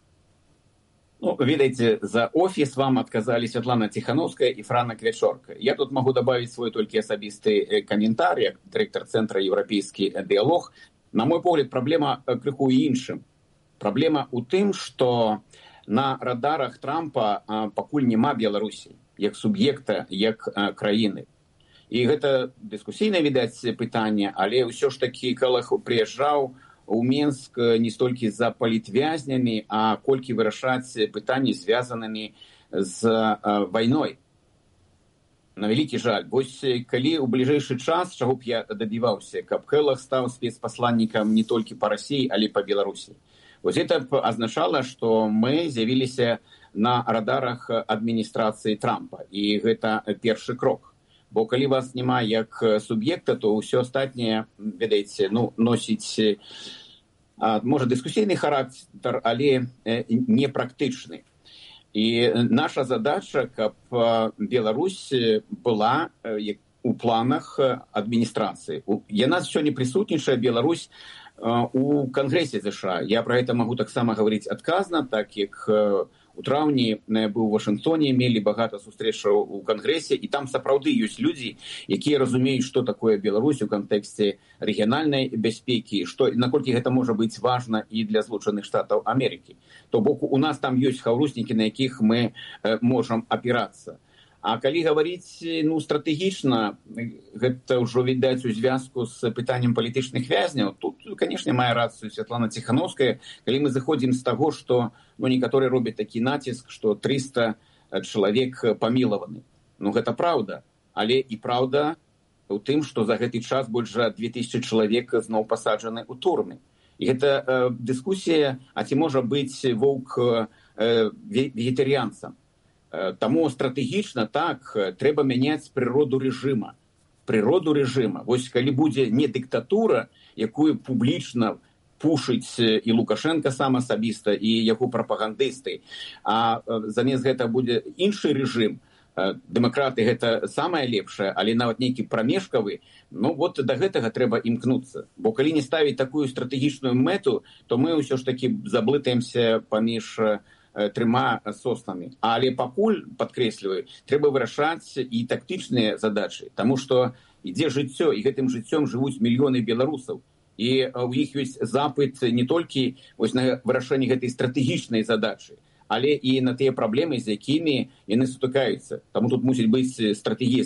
D: Ну, видите, за офис вам отказали Светлана Тихановская и Франак Вячорка. Я тут могу добавить свой только особистый комментарий, директор Центра «Европейский диалог». На мой погляд, проблема крыху іншым. Проблема у тым, что на радарах Трампа пакуль нема Беларусі, як суб'екта, як краіны. І гэта дыскусійнае, відаць, пытанне, але ўсё ж такі, калі прыязджаў у Мінск не столькі за палітвязнямі, а колькі вырашаць пытанні, звязанымі з вайной. На вялікі жаль. Вось калі ў бліжэйшы час, чаго б я дабіваўся, каб Келах стаў спецпасланнікам не толькі па Расіі, але па Беларусі. Вось гэта б азначала, што мы з'явіліся на радарах адміністрацыі Трампа. І гэта першы крок. Бо калі вас няма як суб'екта, то ўсё астатняе, ведаеце, ну, носіць, а, можа, дыскусійны характар, але не практычны. І наша задача, каб Беларусь была у планах адміністрацыі. Яна сёння прысутнічае, Беларусь, у Кангрэсе ЗША. Я пра гэта магу таксама гаварыць адказна, так як у траўні быў у Вашынгтоне, мелі багата сустрэчаў у Кангрэсе, і там сапраўды ёсць людзі, якія разумеюць, што такое Беларусь у кантэксце рэгіянальнай бяспекі, што, наколькі гэта можа быць важна і для Злучаных Штатаў Амерыкі. То бок у нас там ёсць хаўруснікі, на якіх мы э, можам апірацца. А калі гаварыць, ну, стратэгічна, гэта ўжо відаць у звязку з пытаннем палітычных вязняў, тут, канешне, мае рацыю Светлана Тихановская, калі мы заходзім з таго, што, ну, некаторыя робяць такі націск, што трыста чалавек памілаваны. Ну, гэта праўда, але і праўда ў тым, што за гэты час больш за две тысячы чалавек зноў пасаджаны ў турмы. І гэта э, дыскусія, а ці можа быць воўк э, вегетарыянцам. Таму стратэгічна так трэба мяняць прыроду рэжыма. Прыроду рэжыма. Вось калі будзе не дыктатура, якую публічна пушыць і Лукашенко сам асабіста, і яго прапагандысты, а замест гэта будзе іншы рэжым, дэмакраты гэта самае лепшае, але нават нейкі прамежкавы, ну вот да гэтага трэба імкнуцца. Бо калі не ставіць такую стратэгічную мэту, то мы ўсё ж такі заблытаемся паміж трыма соснамі. Але пакуль, падкрэсліваю, трэба вырашаць і тактычныя задачы, таму што ідзе жыццё, і гэтым жыццём жывуць мільёны беларусаў. І ў іх ёсць запыт не толькі вось на вырашэнне гэтай стратэгічнай задачы, але і на тыя праблемы, з якімі яны сутыкаюцца. Таму тут мусіць быць стратэгія,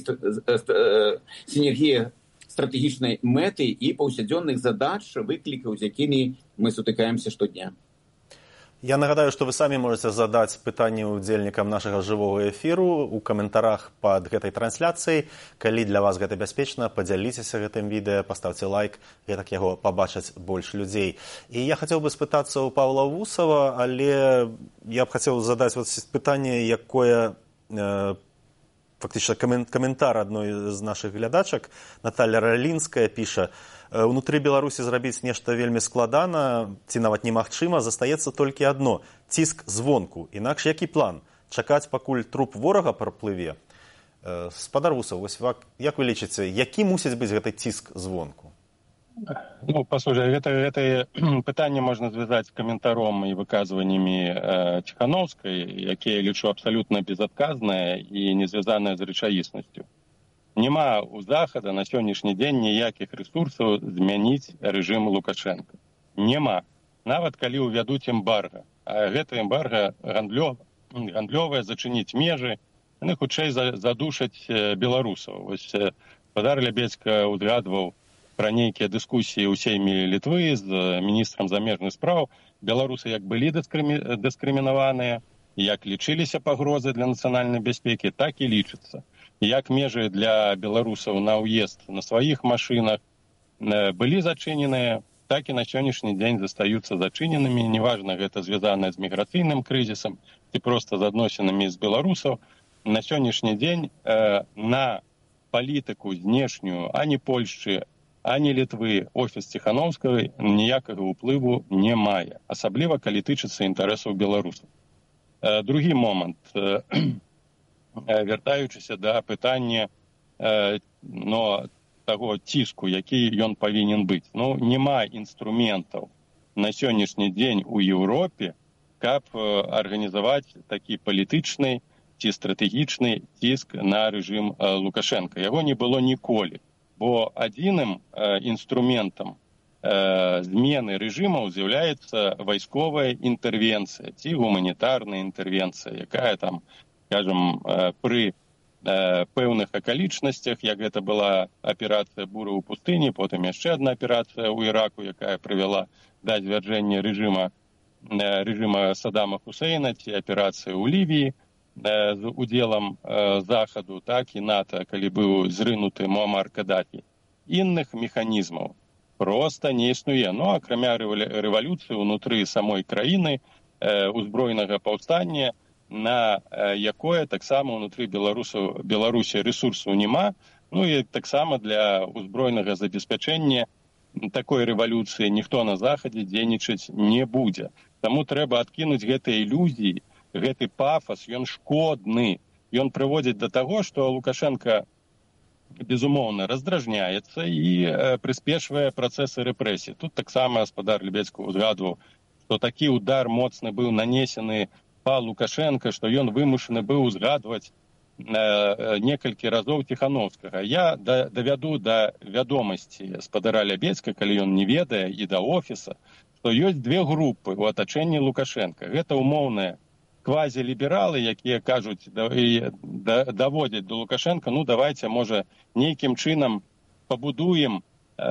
D: сінергія стратэгічнай мэты і паўсядзённых задач, выклікаў, з якімі мы сутыкаемся штодня.
B: Я нагадаю, што вы самі можаце задаць пытанні ўдзельнікам нашага жывога эфіру у каментарах пад гэтай трансляцыяй. Калі для вас гэта бяспечна, падзяліцеся гэтым відэа, паставце лайк, гэтак яго пабачаць больш людзей. І я хацеў бы спытацца ў Паўла Вусава, але я б хацеў задаць вот пытанне, якое э, фактично каментар адной з нашых глядачак. Наталья Ралінская піша: «Унутры Беларусі зрабіць нешта вельмі складана, ці нават немагчыма, застаецца толькі адно – ціск звонку. Інакш які план? Чакаць, пакуль труп ворага праплыве?» Спадар Вусаў, вось як вы лічыце, які мусіць быць гэты ціск звонку?
C: Ну, послушай, гэта, гэта пытанне можна звязаць з каментаром і выказваннямі э, Ціхановскай, якія лічу абсалютна безадказныя і не звязаныя з рэчаіснасцю. Няма у Захада на сённяшні дзень ніякіх рэсурсаў змяніць рэжым Лукашенка. Няма. Нават калі ўвядуць эмбарга. А гэта эмбарга гандлё, гандлёвая, зачыніць межы, яны хутчэй задушаць беларусаў. Вось спадар Лябедзька узгадваў пра нейкія дыскусіі ў сейме Літвы з міністрам замежных спраў. Беларусы як былі дыскрымінаваныя, як лічыліся пагрозы для нацыянальнай бяспекі, так і лічацца. Як межы для беларусаў на ўезд на сваіх машынах былі зачыненыя, так і на сённяшні дзень застаюцца зачыненымі. Неважна, гэта звязана з міграцыйным крызісам ці проста з адносінамі з беларусаў. На сённяшні дзень э, на палітыку знешнюю ані Польшчы, ані Літвы офіс Ціхановскай ніякага ўплыву не мае, асабліва калі тычыцца інтарэсаў беларусаў. Э, другі момант, э, вяртаючыся да пытання э, но, таго ціску, які ён павінен быць. Ну, няма інструментаў на сённяшні дзень у Еўропе, каб э, арганізаваць такі палітычны ці стратэгічны ціск на рэжым э, Лукашенка. Яго не было ніколі. Бо адзіным э, інструментам э, змены рэжымаў з'яўляецца вайсковая інтэрвенцыя ці гуманітарная інтэрвенцыя, якая там, скажем, э, пры э, пэўных акалічнасцях, як гэта была аперацыя «Бура ў пустыні», потым яшчэ адна аперацыя ў Іраку, якая прывяла да звяржэння рэжыма, э, рэжыма Саддама Хусейна, ці аперацыя ў Лівіі, з удзелам э, Захаду, так і НАТО, калі быў зрынуты Муамар Кадафі. Інных механізмаў проста не існуе. Ну, акрамя рэвалюцыі ўнутры самой краіны, э, узброенага паўстання, на э, якое таксама ўнутры беларусаў, Беларусі рэсурсаў няма, ну і таксама для узброенага забеспячэння такой рэвалюцыі ніхто на Захадзе дзейнічаць не будзе. Таму трэба адкінуць гэтыя ілюзіі, гэты пафас, ён шкодны. Ён прыводзіць да таго, што Лукашенко, безумоўна, раздражняецца і э, прыспешвае працэсы рэпрэсій. Тут таксама спадар Лябедзька узгадваў, што такі удар моцны быў нанесены па Лукашенка, што ён вымушаны быў узгадваць э, некалькі разоў Ціхановскага. Я да, давяду да вядомасці спадара Лябедзька, калі ён не ведае, і да офіса, што ёсць две групы ў атачэнні Лукашенка. Гэта умоўная квазілібералы, якія кажуць і даводзяць до Лукашенка, ну давайте, можа, нейкім чынам пабудуем,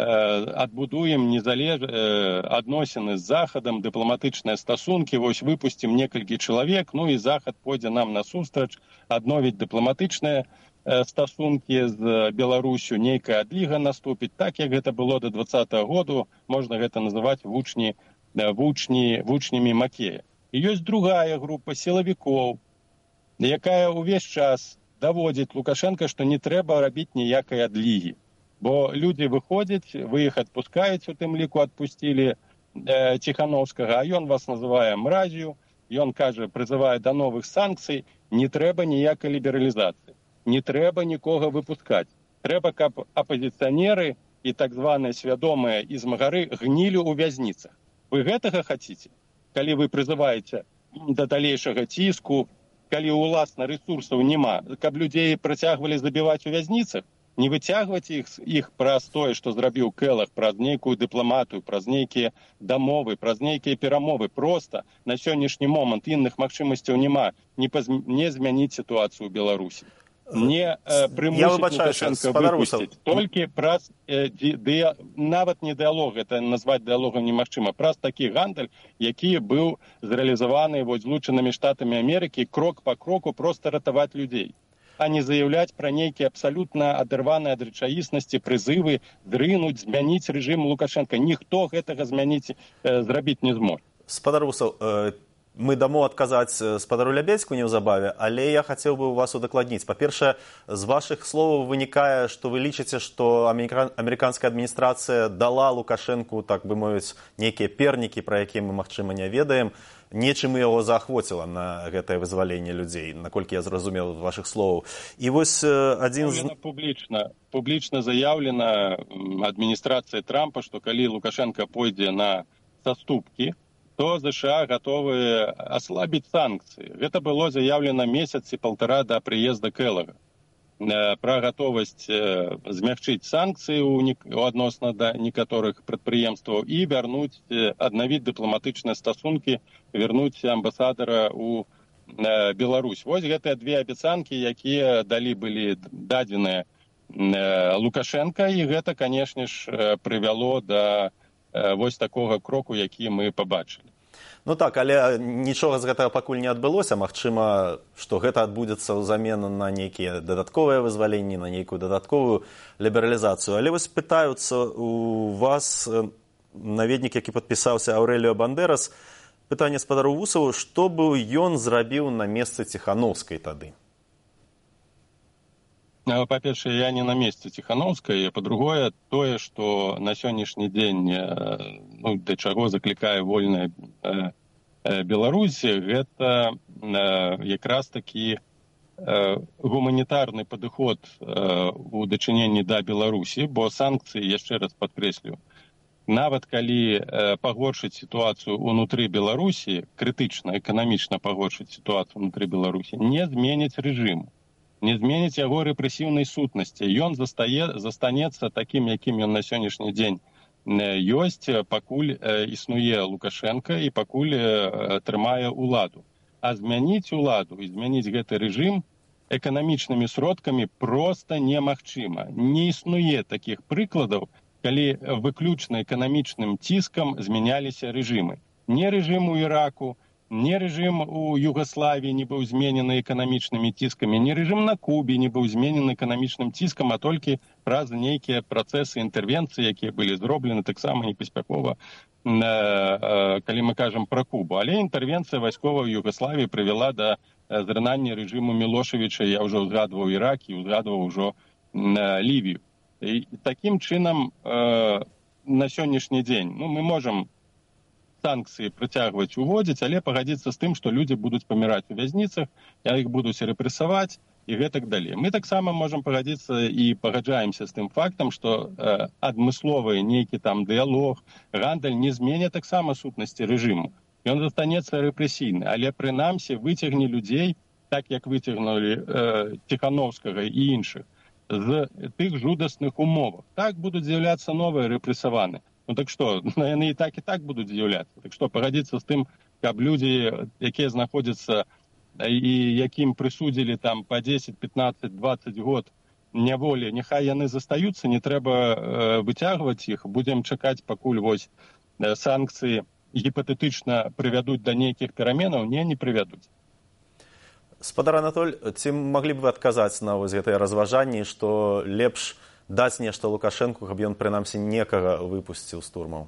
C: адбудуем незалеж... адносіны з Захадам, дыпламатычныя стасункі, вось выпусцім некалькі чалавек, ну і Захад пойдзе нам насустрач, адновіць дыпламатычныя стасункі з Беларусю, нейкая адліга наступіць, так як гэта было до двадцатага году, можна гэта называць вучні, вучні, вучнямі Макея. І ёсць другая група сілавікоў, якая ўвесь час даводзіць Лукашенка, што не трэба рабіць ніякай адлігі. Бо людзі выходзяць, вы іх адпускаюць, у тым ліку адпусцілі э, Ціхановскага, а ён вас называе мразью, ён кажа, прызывае да новых санкцый, не трэба ніякай лібералізацыі, не трэба нікога выпускаць. Трэба, каб апазіцыянеры і так званыя свядомыя і змагары гнілі ў вязніцах. Вы гэтага хаціце? Калі вы прызываеце да далейшага ціску, калі ўласна рэсурсаў няма, каб людзей працягвалі забіваць у вязніцах, не выцягваць іх, іх праз тое, што зрабіў Келах, праз нейкую дыпламатыю, праз нейкія дамовы, праз нейкія перамовы. Проста на сённяшні момант інных магчымасцяў няма не, паз... не змяніць сітуацыю ў Беларусі. Не э, прымусіць Лукашенка выпусціць. Толькі праз э, ди, ди, нават не дыалог, это назваць дыалогам немагчыма, праз такі гандаль, які быў зрэалізаваны вось Злучанымі Штатамі Амерыкі, крок па кроку проста ратаваць людзей, а не заяўляць пра нейкія абсалютна адарваныя ад рэчаіснасці прызывы зрынуць, змяніць рэжым Лукашенка. Ніхто гэтага змяніць, э, зрабіць не зможа.
B: Спадар Вусаў, э... мы дамо адказаць спадару Лябедзьку неўзабаве, але я хацеў бы у вас удакладніць. Па-першае, з вашых словаў вынікае, што вы лічыце, што амерыканская адміністрацыя дала Лукашэнку, так бы мовіць, нейкія пернікі, пра якія мы, магчыма, не ведаем, нечым яго заахвоціла на гэтае вызваленне людзей, наколькі я зразумеў з вашых словаў. І вось адзін з...
C: Публічна, публічна заяўлена адміністрацыя Трампа, што калі Лукашенко пойдзе на саступкі, то США готовы ослабить санкции. Это было заявлено месяц и полтора до приезда Келлога. Про готовность змягчить санкции у адносно до некоторых предприемстваў и вернуть, аднавіць дыпламатычныя стасункі, вернуть амбасадора у Беларусь. Вось гэтыя две абяцанкі, якія далі былі дадзеныя Лукашенко, и гэта, конечно ж, прывяло до вось такога кроку, які мы пабачылі.
B: Ну так, але нічога з гэтага пакуль не адбылося. Магчыма, што гэта адбудзецца ўзамен на нейкія дадатковыя вызваленні, на нейкую дадатковую лібералізацыю. Але вось пытаюцца у вас наведнік, які падпісаўся, Аўрэліо Бандерас, пытанне спадару Вусаву, што бы ён зрабіў на месцы Ціханаўскай тады?
C: По-першае, я не на месцы Ціханаўскай, а по-другое, тое, што на сённяшні дзень, ну, да чаго заклікае вольная Беларусь, гэта якраз такі гуманітарны падыход у дачыненні да Беларусі, бо санкцыі, яшчэ раз падкрэслю, нават калі пагоршыць сітуацыю ўнутры Беларусі, крытычна, эканамічна пагоршыць сітуацыю ўнутры Беларусі, не зменяць рэжыму, не зменіць яго рэпрэсіўнай сутнасці. Ён застае, застанецца такім, якім ён на сённяшні дзень ёсць, пакуль існуе Лукашенко і пакуль трымае ўладу. А змяніць уладу і змяніць гэты рэжым эканамічнымі сродкамі проста немагчыма. Не існуе такіх прыкладаў, калі выключна эканамічным ціскам змяняліся рэжымы. Не рэжым у Іраку, не рэжым у Югаславіі не быў зменены эканамічнымі ціскамі, не рэжым на Кубе не быў зменены эканамічным ціскам, а толькі праз нейкія працэсы інтэрвенцыі, якія былі зроблены таксама непаспяхова, калі мы кажам пра Кубу. Але інтэрвенцыя вайсковая ў Югаславіі прывяла да зрынання рэжыму Мілошавіча, я ўжо ўзгадваў Ірак і ўзгадваў ўжо Лівію. І такім чынам на сённяшні дзень, ну, мы можам санкцыі прыцягваць, уводзіць, але пагадзіцца з тым, што людзі будуць паміраць у вязніцах, іх будуць рэпрэсаваць і гэтак далей. Мы таксама можам пагадзіцца і пагаджаемся з тым фактам, што э, адмысловы нейкі там дыялог, гандаль не зменя таксама сутнасці рэжыму. Ён застанецца рэпрэсійны, але прынамсі выцягне людзей, так як выцягнулі э, Ціханаўскага і іншых, з тых жудасных умовах. Так будуць з'яўляцца новыя рэпрэсаваны. Ну так што, яны і так і так будуць з'яўляцца. Так што пагадзіцца з тым, каб людзі, якія знаходзяцца і якім прысудзілі там па дзесяць, пятнаццаць, дваццаць год няволі, няхай яны застаюцца, не трэба э, выцягваць іх, будзем чакаць, пакуль вось э, санкцыі гіпатэтычна прывядуць да нейкіх пераменаў, не, не прывядуць.
B: Спадар Анатоль, ці маглі б вы адказаць на вось гэтыя разважанні, што лепш даць нешта Лукашэнку, каб ён, прынамсі, некага выпусціў з турмаў?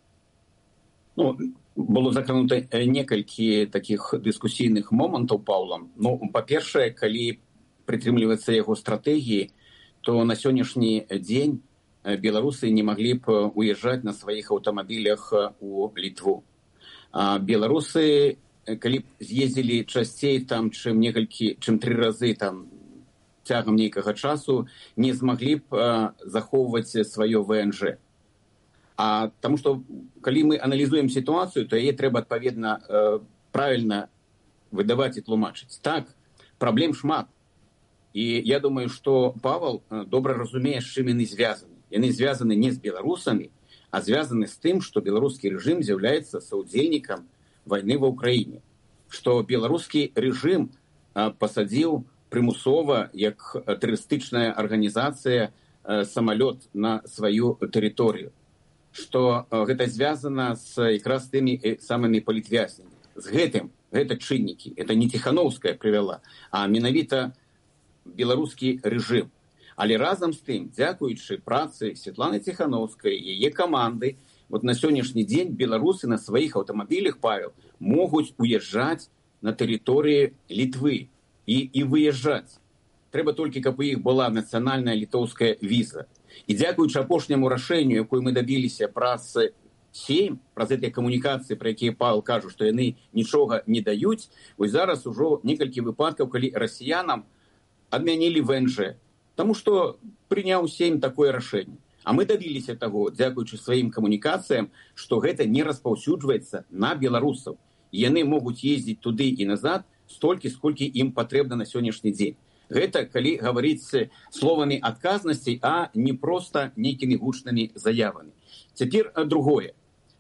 D: Ну, было закранута некалькі такіх дыскусійных момантаў Паўлам. Ну, па-першае, калі прытрымлівацца яго стратэгіі, то на сённяшні дзень беларусы не маглі б уязджаць на сваіх аўтамабілях у Літву. А беларусы, калі б з'ездзілі часцей, там, чым некалькі, чым тры разы там, цягам нейкага часу, не змаглі б а, захоўваць сваё вэ эн жэ. А таму што, калі мы аналізуем сітуацыю, то яе трэба, адпаведна, э, правільна выдаваць і тлумачыць. Так, праблем шмат. І я думаю, што Павал добра разумее, з чым яны звязаны. Яны звязаны не з беларусамі, а звязаны з тым, што беларускі рэжым з'яўляецца саўдзельнікам вайны ва ўкраіне. Што беларускі рэжым а, пасадзіў прымусова, як тэрарыстычная арганізацыя, самалёт на сваю тэрыторыю. Што гэта звязана з якраз тымі самымі палітвязнямі. З гэтым, гэта чыннікі, это не Ціханаўская прывяла, а менавіта беларускі рэжым. Але разам з тым, дзякуючы працы Святланы Ціханаўскай, яе каманды, вот на сённяшні дзень беларусы на сваіх аўтамабілях, Павел, могуць уязджаць на тэрыторыі Літвы і, і выязджаць. Трэба толькі, каб у іх была нацыянальная літоўская віза. І дзякуючы апошняму рашэнню, якое мы дабіліся праз сейм, праз гэтыя камунікацыі, пра якія Павел кажа, што яны нічога не даюць, вось зараз ужо некалькі выпадкаў, калі расіянам адмянілі ВНЖ, таму што прыняў сейм такое рашэнне. А мы дабіліся таго, дзякуючы сваім камунікацыям, што гэта не распаўсюджваецца на беларусаў. І яны могуць ездзіць туды і назад столькі, сколькі ім патрэбна на сённяшні дзень. Гэта калі гаварыць словамі адказнасці, а не проста нейкімі гучнымі заявамі. Цяпер другое.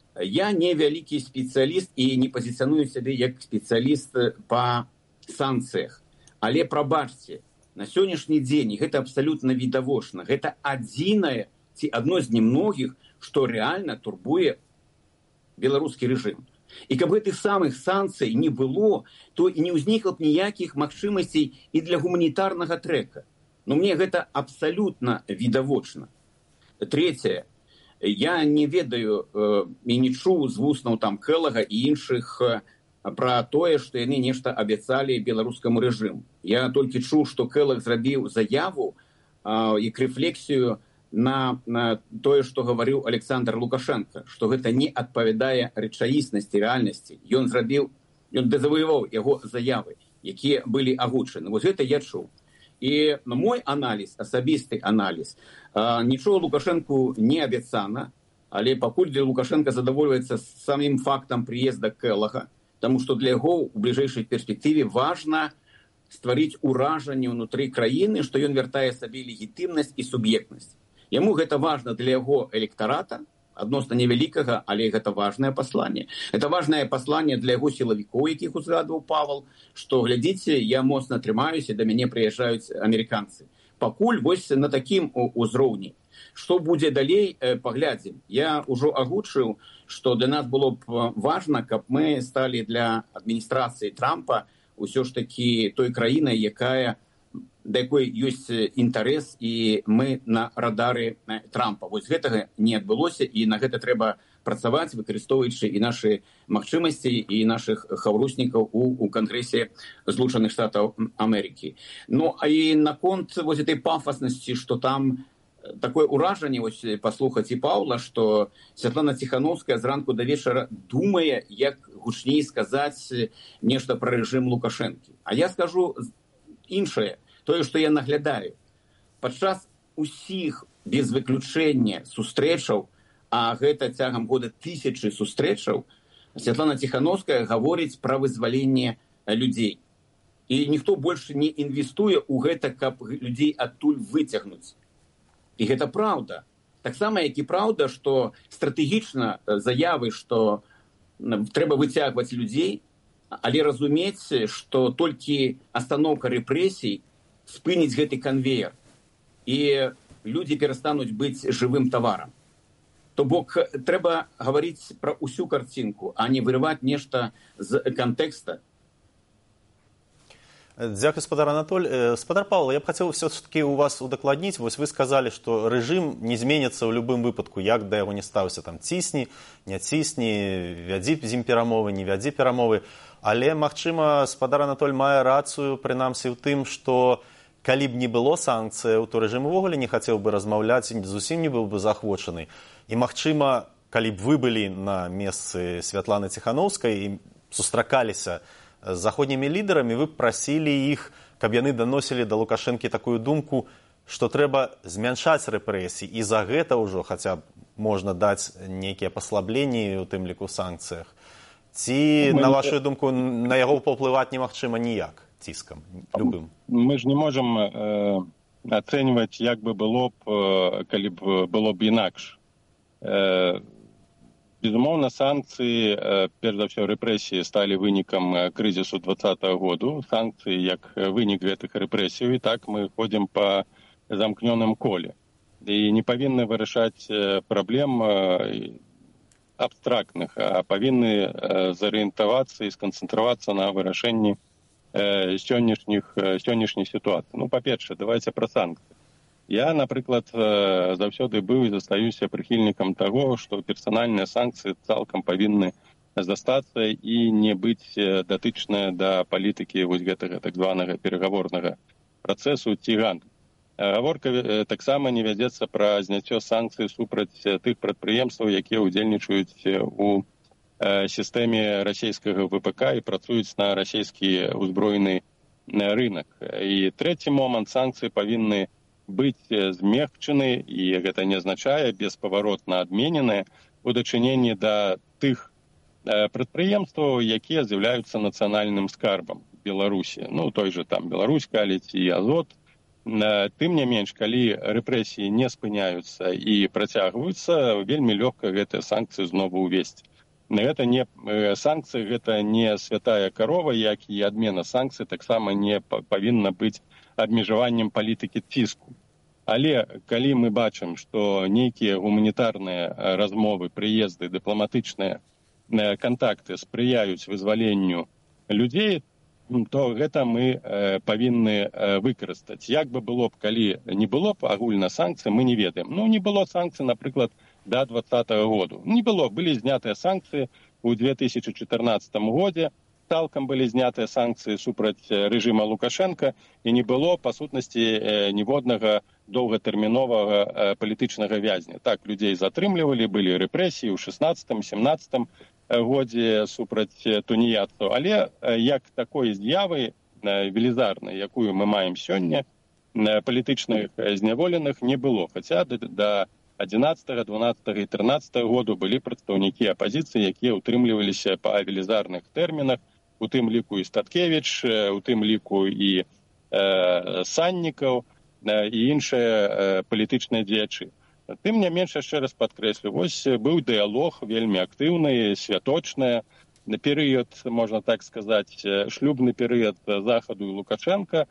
D: Я не вялікі спецыяліст і не пазіцыяную сябе як спецыяліст па санкцыях. Але прабачце, на сённяшні дзень, і гэта абсалютна відавочна, гэта адзінае ці адно з немногіх, што рэальна турбуе беларускі рэжым. І каб гэтых самых санкцый не было, то і не ўзнікла б ніякіх магчымасцей і для гуманітарнага трэка. Но мне гэта абсалютна відавочна. Трэцяе. Я не ведаю э, і не чуў з вуснаў там Келага і іншых э, пра тое, што яны нешта абяцалі беларускаму рэжыму. Я толькі чуў, што Келаг зрабіў заяву э, і рэфлексію на, на тое, што гаварыў Александр Лукашенко, што гэта не адпавядае рэчаіснасці, рэальнасці. Ён зрабіў, ён дэзаваяваў яго заявы, якія былі агучаны. Вось гэта я чуў. І на мой аналіз, асабісты аналіз, нічого Лукашенку не абяцана, але пакуль для Лукашенка задавольваецца самым фактам прыезда Келага, таму што для яго ў бліжэйшай перспектыве важна стварыць уражанне ўнутры краіны, што ён вяртае сабе легітымнасць і суб'ектнасць. Яму гэта важна для яго электарата, адносна невялікага, але гэта важнае пасланне. Это важнае пасланне для яго сілавікоў, якіх узгадваў Павел, што, глядзіце, я моцна трымаюся, да мяне прыязджаюць амерыканцы. Пакуль вось на такім узроўні. Што будзе далей, паглядзім. Я ўжо агучыў, што для нас было б важна, каб мы сталі для адміністрацыі Трампа ўсё ж такі той краінай, якая да якой ёсць інтарэс, і мы на радары Трампа. Вось гэтага не адбылося, і на гэта трэба працаваць, выкарыстоўваючы і нашы магчымасці, і нашых хаўруснікаў у, у Кангрэсе Злучаных Штатаў Амерыкі. Ну, а і наконт вось этой пафаснасці, што там такое ўражанне, вось паслухаць і Паўла, што Святлана Ціхановская зранку да вечара думае, як гучней сказаць нешта пра рэжым Лукашэнкі. А я скажу іншае. Тое, што я наглядаю. Падчас усіх, без выключэння, сустрэчаў, а гэта цягам года тысячы сустрэчаў, Святлана Ціхановская гаворыць пра вызваленне людзей. І ніхто больш не інвестуе ў гэта, каб людзей адтуль выцягнуць. І гэта праўда. Таксама, як і праўда, што стратэгічна заявы, што трэба выцягваць людзей, але разумець, што толькі астаноўка рэпрэсій спыніць гэты канвеер, і людзі перастануць быць жывым таварам. То бок, трэба гаварыць пра ўсю карцінку, а не вырываць нешта з кантэкста.
B: Дзякуй, спадар Анатоль. Спадар Павел, я б хацеў все-таки у вас удакладніць. Вось вы сказалі, што рэжым не зменіцца ў любым выпадку, як да яго не стаўся. Там цісні, не цісні, вядзі з ім перамовы, не вядзі перамовы. Але, магчыма, спадар Анатоль мае рацыю, прынамсі, ў тым, што калі б не было санкцыяў, то рэжым увогуле не хацеў бы размаўляць, зусім не быў бы захвочаны. І, магчыма, калі б вы былі на месцы Святланы Ціхановскай і сустракаліся з заходнімі лідарамі, вы б прасілі іх, каб яны даносілі да Лукашэнкі такую думку, што трэба змяншаць рэпрэсіі, і за гэта ўжо хаця б можна даць нейкія паслабленні, у тым ліку санкцыях. Ці, на вашу думку, на яго паўплываць немагчыма ніяк? Ціскам, любым.
C: Мы ж не можам э, ацэньваць, як бы было б, э, калі б было б інакш. Э, безумоўна, санкцыі, э, перш за ўсё, рэпрэсіі сталі вынікам крызісу двадцатага году. Санкцыі як вынік гэтых рэпрэсіяў, і так мы ходзім па замкнёным коле. І не павінны вырашаць праблем э, абстрактных, а павінны э, зарыентавацца і сканцэнтравацца на вырашэнні сённяшніх, сённяшняй ситуации. Ну, по-перше, давайте про санкции. Я, напрыклад, заўсёды быў і застаюся прыхільнікам таго, што персанальныя санкцыі цалкам павінны застацца і не быць датычныя да палітыкі вось гэтага так званага перагаворнага працэсу ці гандлю. Гаворка таксама не вядзецца пра зняццё санкцый супраць тых прадпрыемстваў, якія ўдзельнічаюць у сістэме расійскага вэ пэ ка і працуюць на расійскі ўзброены рынок. І трэці момант, санкцыі павінны быць змягчаны, і гэта не азначае беспаваротна адмененыя у дачыненні да тых прадпрыемстваў, якія з'яўляюцца нацыянальным скарбам Беларусі. Ну, той же там Беларусь, Каліць і Азот. Тым не менш, калі рэпрэсіі не спыняюцца і працягваюцца, вельмі лёгка гэтыя санкцыі знову ўвесці. Гэта не санкцыі, гэта не святая карова, як і адмена санкцый таксама не павінна быць абмежаваннем палітыкі ціску. Але калі мы бачым, што нейкія гуманітарныя размовы, прыезды, дыпламатычныя кантакты спрыяюць вызваленню людзей, то гэта мы э, павінны э, выкарыстаць. Як бы было б, калі не было б агульна санкцый, мы не ведаем. Ну, не было санкцый, напрыклад, да двадцатага году. Не было, былі знятыя санкцыі ў две тысячы чатырнаццатым годзе, цалкам былі знятыя санкцыі супраць рэжыма Лукашенка, і не было, па сутнасці, э, ніводнага доўгатэрміновага э, палітычнага вязня. Так, людзей затрымлівалі, былі рэпрэсіі ў шэснаццатым сямнаццатым годзе супраць туніяцаў. Але як такой з'явы велізарнай, якую мы маем сёння, палітычных зняволеных не было. Хаця да адзінаццатага, дванаццатага і трынаццатага году былі прадстаўнікі апазіцыі, якія ўтрымліваліся па велізарных тэрмінах, у тым ліку і Статкевіч, у тым ліку і э, Саннікаў і іншыя палітычныя дзеячы. Тым не менш, яшчэ раз падкрэслю, вось быў дыялог вельмі актыўны, святочны перыяд, можна так сказаць, шлюбны перыяд Захаду і Лукашенка,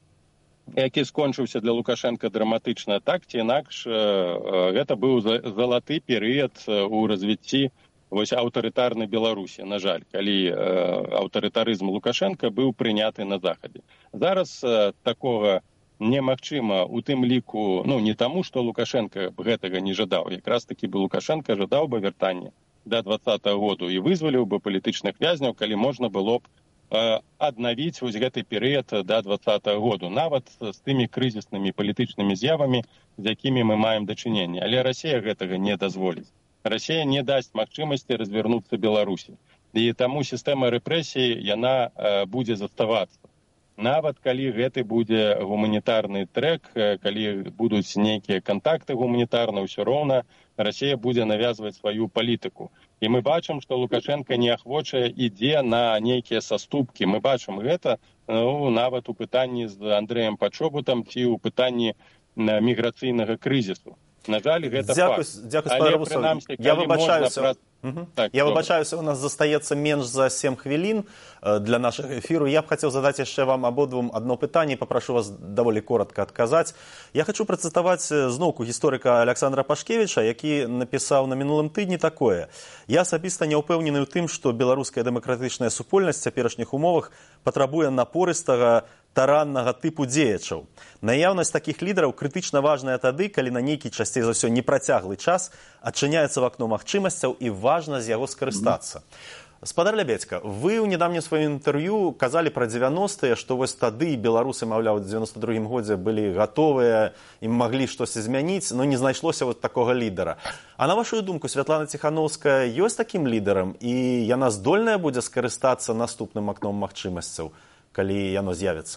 C: які скончыўся для Лукашенка драматычна. Так ці інакш, гэта быў залаты перыяд у развіцці вось аўтарытарнай Беларусі, на жаль, калі аўтарытарызм Лукашенка быў прыняты на Захадзе. Зараз такога немагчыма у тым ліку, ну, не таму, што Лукашенка гэтага не жадаў. Якраз такі бы Лукашенка жадаў бы вяртання да двадцатага году і вызваліў бы палітычных вязняў, калі можна было б э, аднавіць вось гэты перыяд да двадцатага году, нават з тымі крызіснымі палітычнымі з'явамі, з якімі мы маем дачыненне. Але Расія гэтага не дазволіць. Расія не дасць магчымасці развярнуцца Беларусі. І таму сістэма рэпрэсій, яна э, будзе заставацца. Нават калі гэты будзе гуманітарны трэк, калі будуць нейкія кантакты гуманітарныя, ўсё роўна Расія будзе навязваць сваю палітыку. І мы бачым, што Лукашенка неахвоча ідзе на нейкія саступкі. Мы бачым гэта, ну, нават у пытанні з Андрэем Пачобутам ці ў пытанні міграцыйнага крызісу. На жаль, гэта
B: Дзякуй,
C: факт.
B: дзякуй,
C: Але прынамсі,
B: я выбачаюся.
C: Пра...
B: Угу.
C: Так,
B: я выбачаюся, у нас застаецца менш за сем хвілін для нашага эфіру. Я б хацеў задаць яшчэ вам абодвум адно пытанне, папрашу вас даволі коротка адказаць. Я хочу працытаваць зноўку гісторыка Александра Пашкевіча, які напісаў на мінулым тыдні такое. Я асабіста не ўпэўнены ў тым, што беларуская дэмакратычная супольнасць у цяперашніх умовах патрабуе напорыстага тараннага тыпу дзеячаў. Наяўнасць такіх лідараў крытычна важная тады, калі на нейкі, часцей за ўсё, непрацяглы час адчыняецца в акно магчымасцяў і важна з яго скарыстацца. Спадар Лябедзька, вы ў нядаўнім сваім інтэрв'ю казалі пра дзевяностыя, што вось тады беларусы, маўляў, у дзевяноста другім годзе былі гатовыя і маглі штосьці змяніць, но не знайшлося вот такога лідара. А на вашу думку, Святлана Ціхановская ёсць такім лідарам, і яна здольная будзе скарыстацца наступным акном магчымасцяў, калі яно з'явіцца?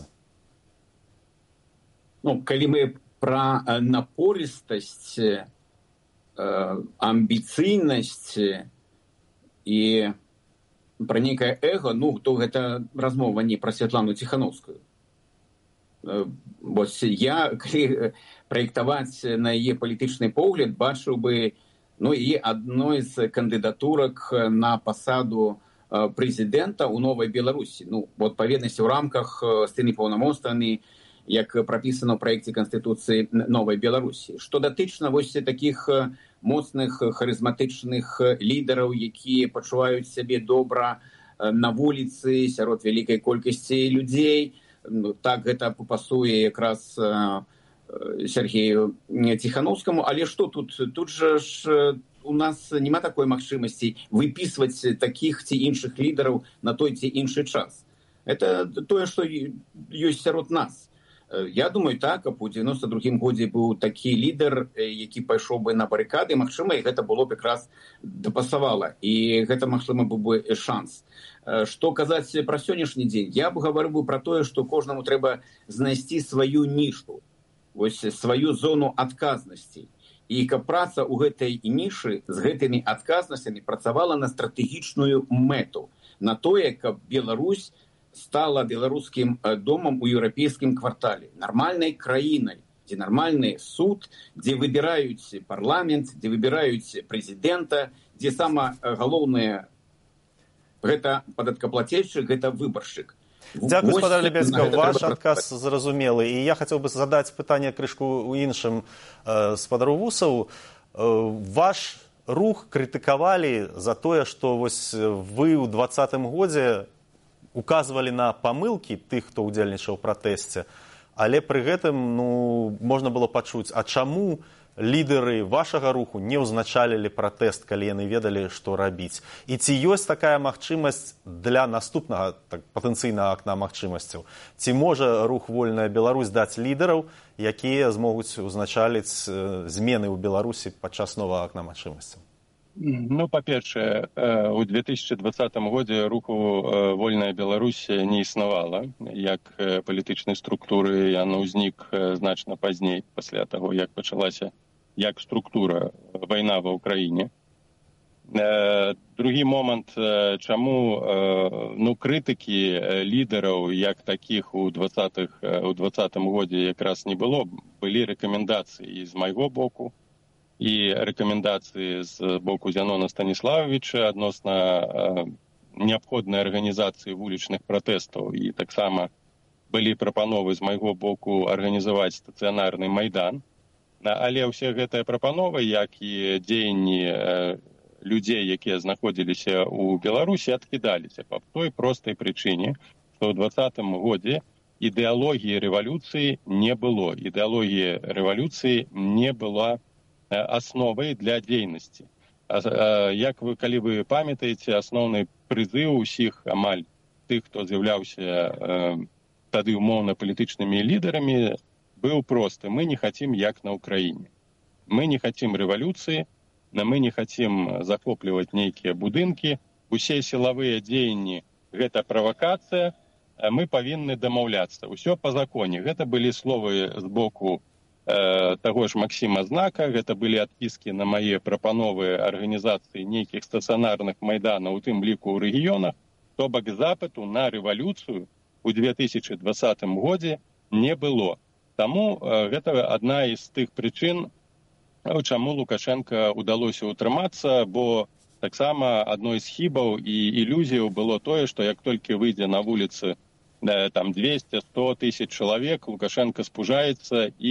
D: Ну, калі мы пра напорыстасць, э, амбіцыйнасць і пра нейкае эго, ну, то гэта размова не пра Святлану Ціхановскую. Вось я, калі праектаваць на яе палітычны погляд, бачыў бы, ну, яе адной з кандыдатурак на пасаду прэзідэнта ў Новай Беларусі. Ну, у адпаведнасці ў рамках з тымі паўнамоцтвамі, як прапісана ў праекце Канстытуцыі Новай Беларусі. Што датычна вось такіх моцных, харызматычных лідараў, якія пачуваюць сябе добра на вуліцы, сярод вялікай колькасці людзей, ну, так гэта пасуе якраз Сергею Тихановскому. Але что тут? Тут же ж у нас нема такой магчымасці выписывать таких ці іншых лідараў на той ці іншы час. Это тое, што ёсць сярод нас. Я думаю, так, каб у девяносто другім годзе быў такі лідар, які пайшоў бы на барыкады, магчыма, і гэта было б якраз дапасавала. І гэта, магчыма, быў бы шанс. Што казаць пра сённяшні дзень? Я б гаварыў бы пра тое, што кожнаму трэба знайсці сваю нішу, вось сваю зону адказнасці. І каб праца ў гэтай нішы з гэтымі адказнасцямі працавала на стратэгічную мэту, на тое, каб Беларусь стала беларускім домам у еўрапейскім квартале, нармальнай краінай, дзе нармальны суд, дзе выбіраюць парламент, дзе выбіраюць прэзідэнта, дзе сама галоўнае гэта падаткаплацельшчык, гэта выбаршчык.
B: Дзякуй, спадар Лебедзька, ваш адказ зразумелы. І я хацеў бы задаць пытанне крышку ў іншым э, спадару Вусаў. Э, ваш рух крытыкавалі за тое, што вось вы ў двадцатым годзе указвалі на памылкі тых, хто ўдзельнічаў у пратэсце, але пры гэтым ну, можна было пачуць, а чаму лідары вашага руху не ўзначалілі пратэст, калі яны ведалі, што рабіць. І ці ёсць такая магчымасць для наступнага так, патэнцыйнага акна магчымасцяў? Ці можа рух «Вольная Беларусь» даць лідараў, якія змогуць узначаліць э, змены ў Беларусі падчас новага акна магчымасцяў?
C: Ну, па-першае, у две тысячи двадцатым годзе руху «Вольная Беларусь» не існавала. Як палітычнай структуры яно ўзнік значна пазней, пасля таго, як пачалася як структура вайна ва ўкраіне. Другі момант, чаму ну, крытыкі лідараў, як такіх у двадцатым годзе якраз не было, былі рэкамендацыі з майго боку, і рэкамендацыі з боку Зянона Станіславовича адносна неабходнай арганізацыі вулічных пратэстаў. І таксама былі прапановы з майго боку арганізаваць стацыянарны майдан. Але ўсе гэтыя прапановы, як і дзеянні людзей, якія знаходзіліся ў Беларусі, адкідаліся па той простай прычыне, што ў двадцатым годзе ідэалогіі рэвалюцыі не было. Ідэалогія рэвалюцыі не была асновай для дзейнасці. Як вы, калі вы памятаеце, асноўны прызыў усіх амаль тых, хто з'яўляўся тады умоўна палітычнымі лідарамі, быў просты. Мы не хотим як на Украіне. Мы не хотим рэвалюцыі, мы не хотим захопліваць нейкія будынкі. Усе сілавыя дзеянні – гэта правакацыя, мы павінны дамаўляцца. Усё па законе. Гэта былі словы з боку э, таго ж Максіма Знака, гэта былі адпіскі на мае прапановы арганізацыі нейкіх стацыянарных майданаў, у тым ліку ў рэгіёнах, то бок запыту на рэвалюцыю у две тысячи двадцатым годзе не было. Таму гэта адна з тых прычын, чаму Лукашенка ўдалося ўтрымацца, бо таксама адной з хібаў і ілюзіяў было тое, што як толькі выйдзе на вуліцы там двести сто тысяч чалавек, Лукашенка спужаецца і,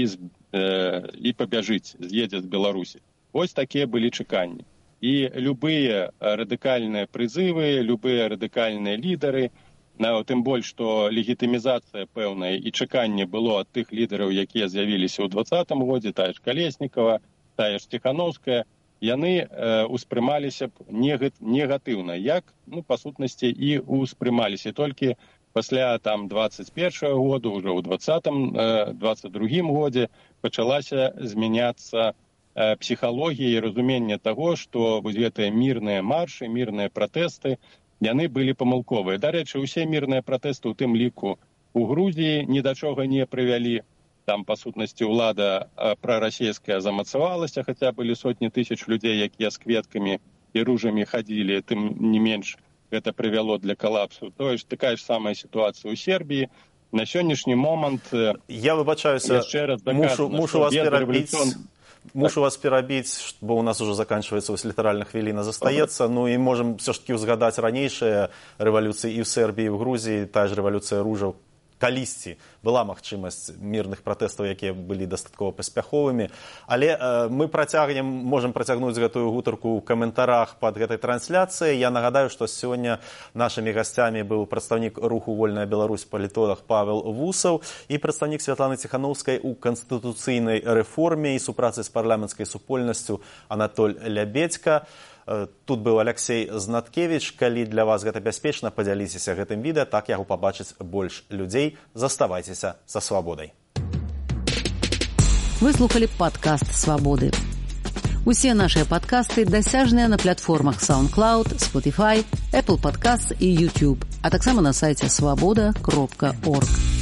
C: э, і пабяжыць, з'едзе з Беларусі. Вось такія былі чаканні. І любыя радыкальныя прызывы, любыя радыкальныя лідары, тым больш, што легітымізацыя пэўная і чаканне было ад тых лідараў, якія з'явіліся ў двадцатым годзе, тая ж Калеснікава, тая ж Тихановская, яны э, успрымаліся б негатыўна, як, ну, па сутнасці, і успрымаліся. Толькі пасля там двадцать першага года, ўжо ў двадцатым, двадцать другім годзе пачалася змяняцца э, псіхалогія і разуменне таго, што вось гэтыя мірныя маршы, мірныя пратэсты, яны былі памылковыя. Дарэчы, усе мірныя пратэсты, у тым ліку у Грузіі, ні да чога не прывялі. Там, па сутнасці, ўлада прарасійская замацавалася, хаця былі сотні тысяч людзей, якія з кветкамі і ружамі хадзілі, тым не менш гэта прывяло для калапсу. Тое ж такая ж самая сітуацыя ў Сербіі. На сённяшні момант...
B: Я выбачаюся, мушу, мушу вас перабіць. Мушу вас перабіць, бо у нас уже заканчивается вось літаральна хвіліна застаецца. Ну і можам все ж таки узгадаць ранейшыя рэвалюцыі і ў Сербіі, і ў Грузіі, тая ж рэвалюцыя ружаў, калісьці была магчымасць мірных пратэстаў, якія былі дастаткова паспяховымі. Але э, мы працягнем, можам працягнуць гэтую гутарку ў каментарах пад гэтай трансляцыяй. Я нагадаю, што сёння нашымі гасцямі быў прадстаўнік руху «Вольная Беларусь» палітолог Павел Вусаў і прадстаўнік Святланы Ціханаўскай у канстытуцыйнай рэформе і супрацы з парламенцкай супольнасцю Анатоль Лябедзька. Тут быў Алексей Знаткевич. Калі для вас гэта бяспечна, падзяліцеся гэтым відэа, так яго пабачыць больш людзей. Заставайцеся са свабодай.
A: Вы слухали падкаст «Свабоды». Усе нашыя падкасты дасяжныя на платформах SoundCloud, Spotify, Apple Podcasts і YouTube, а таксама на сайце свабода кропка орг.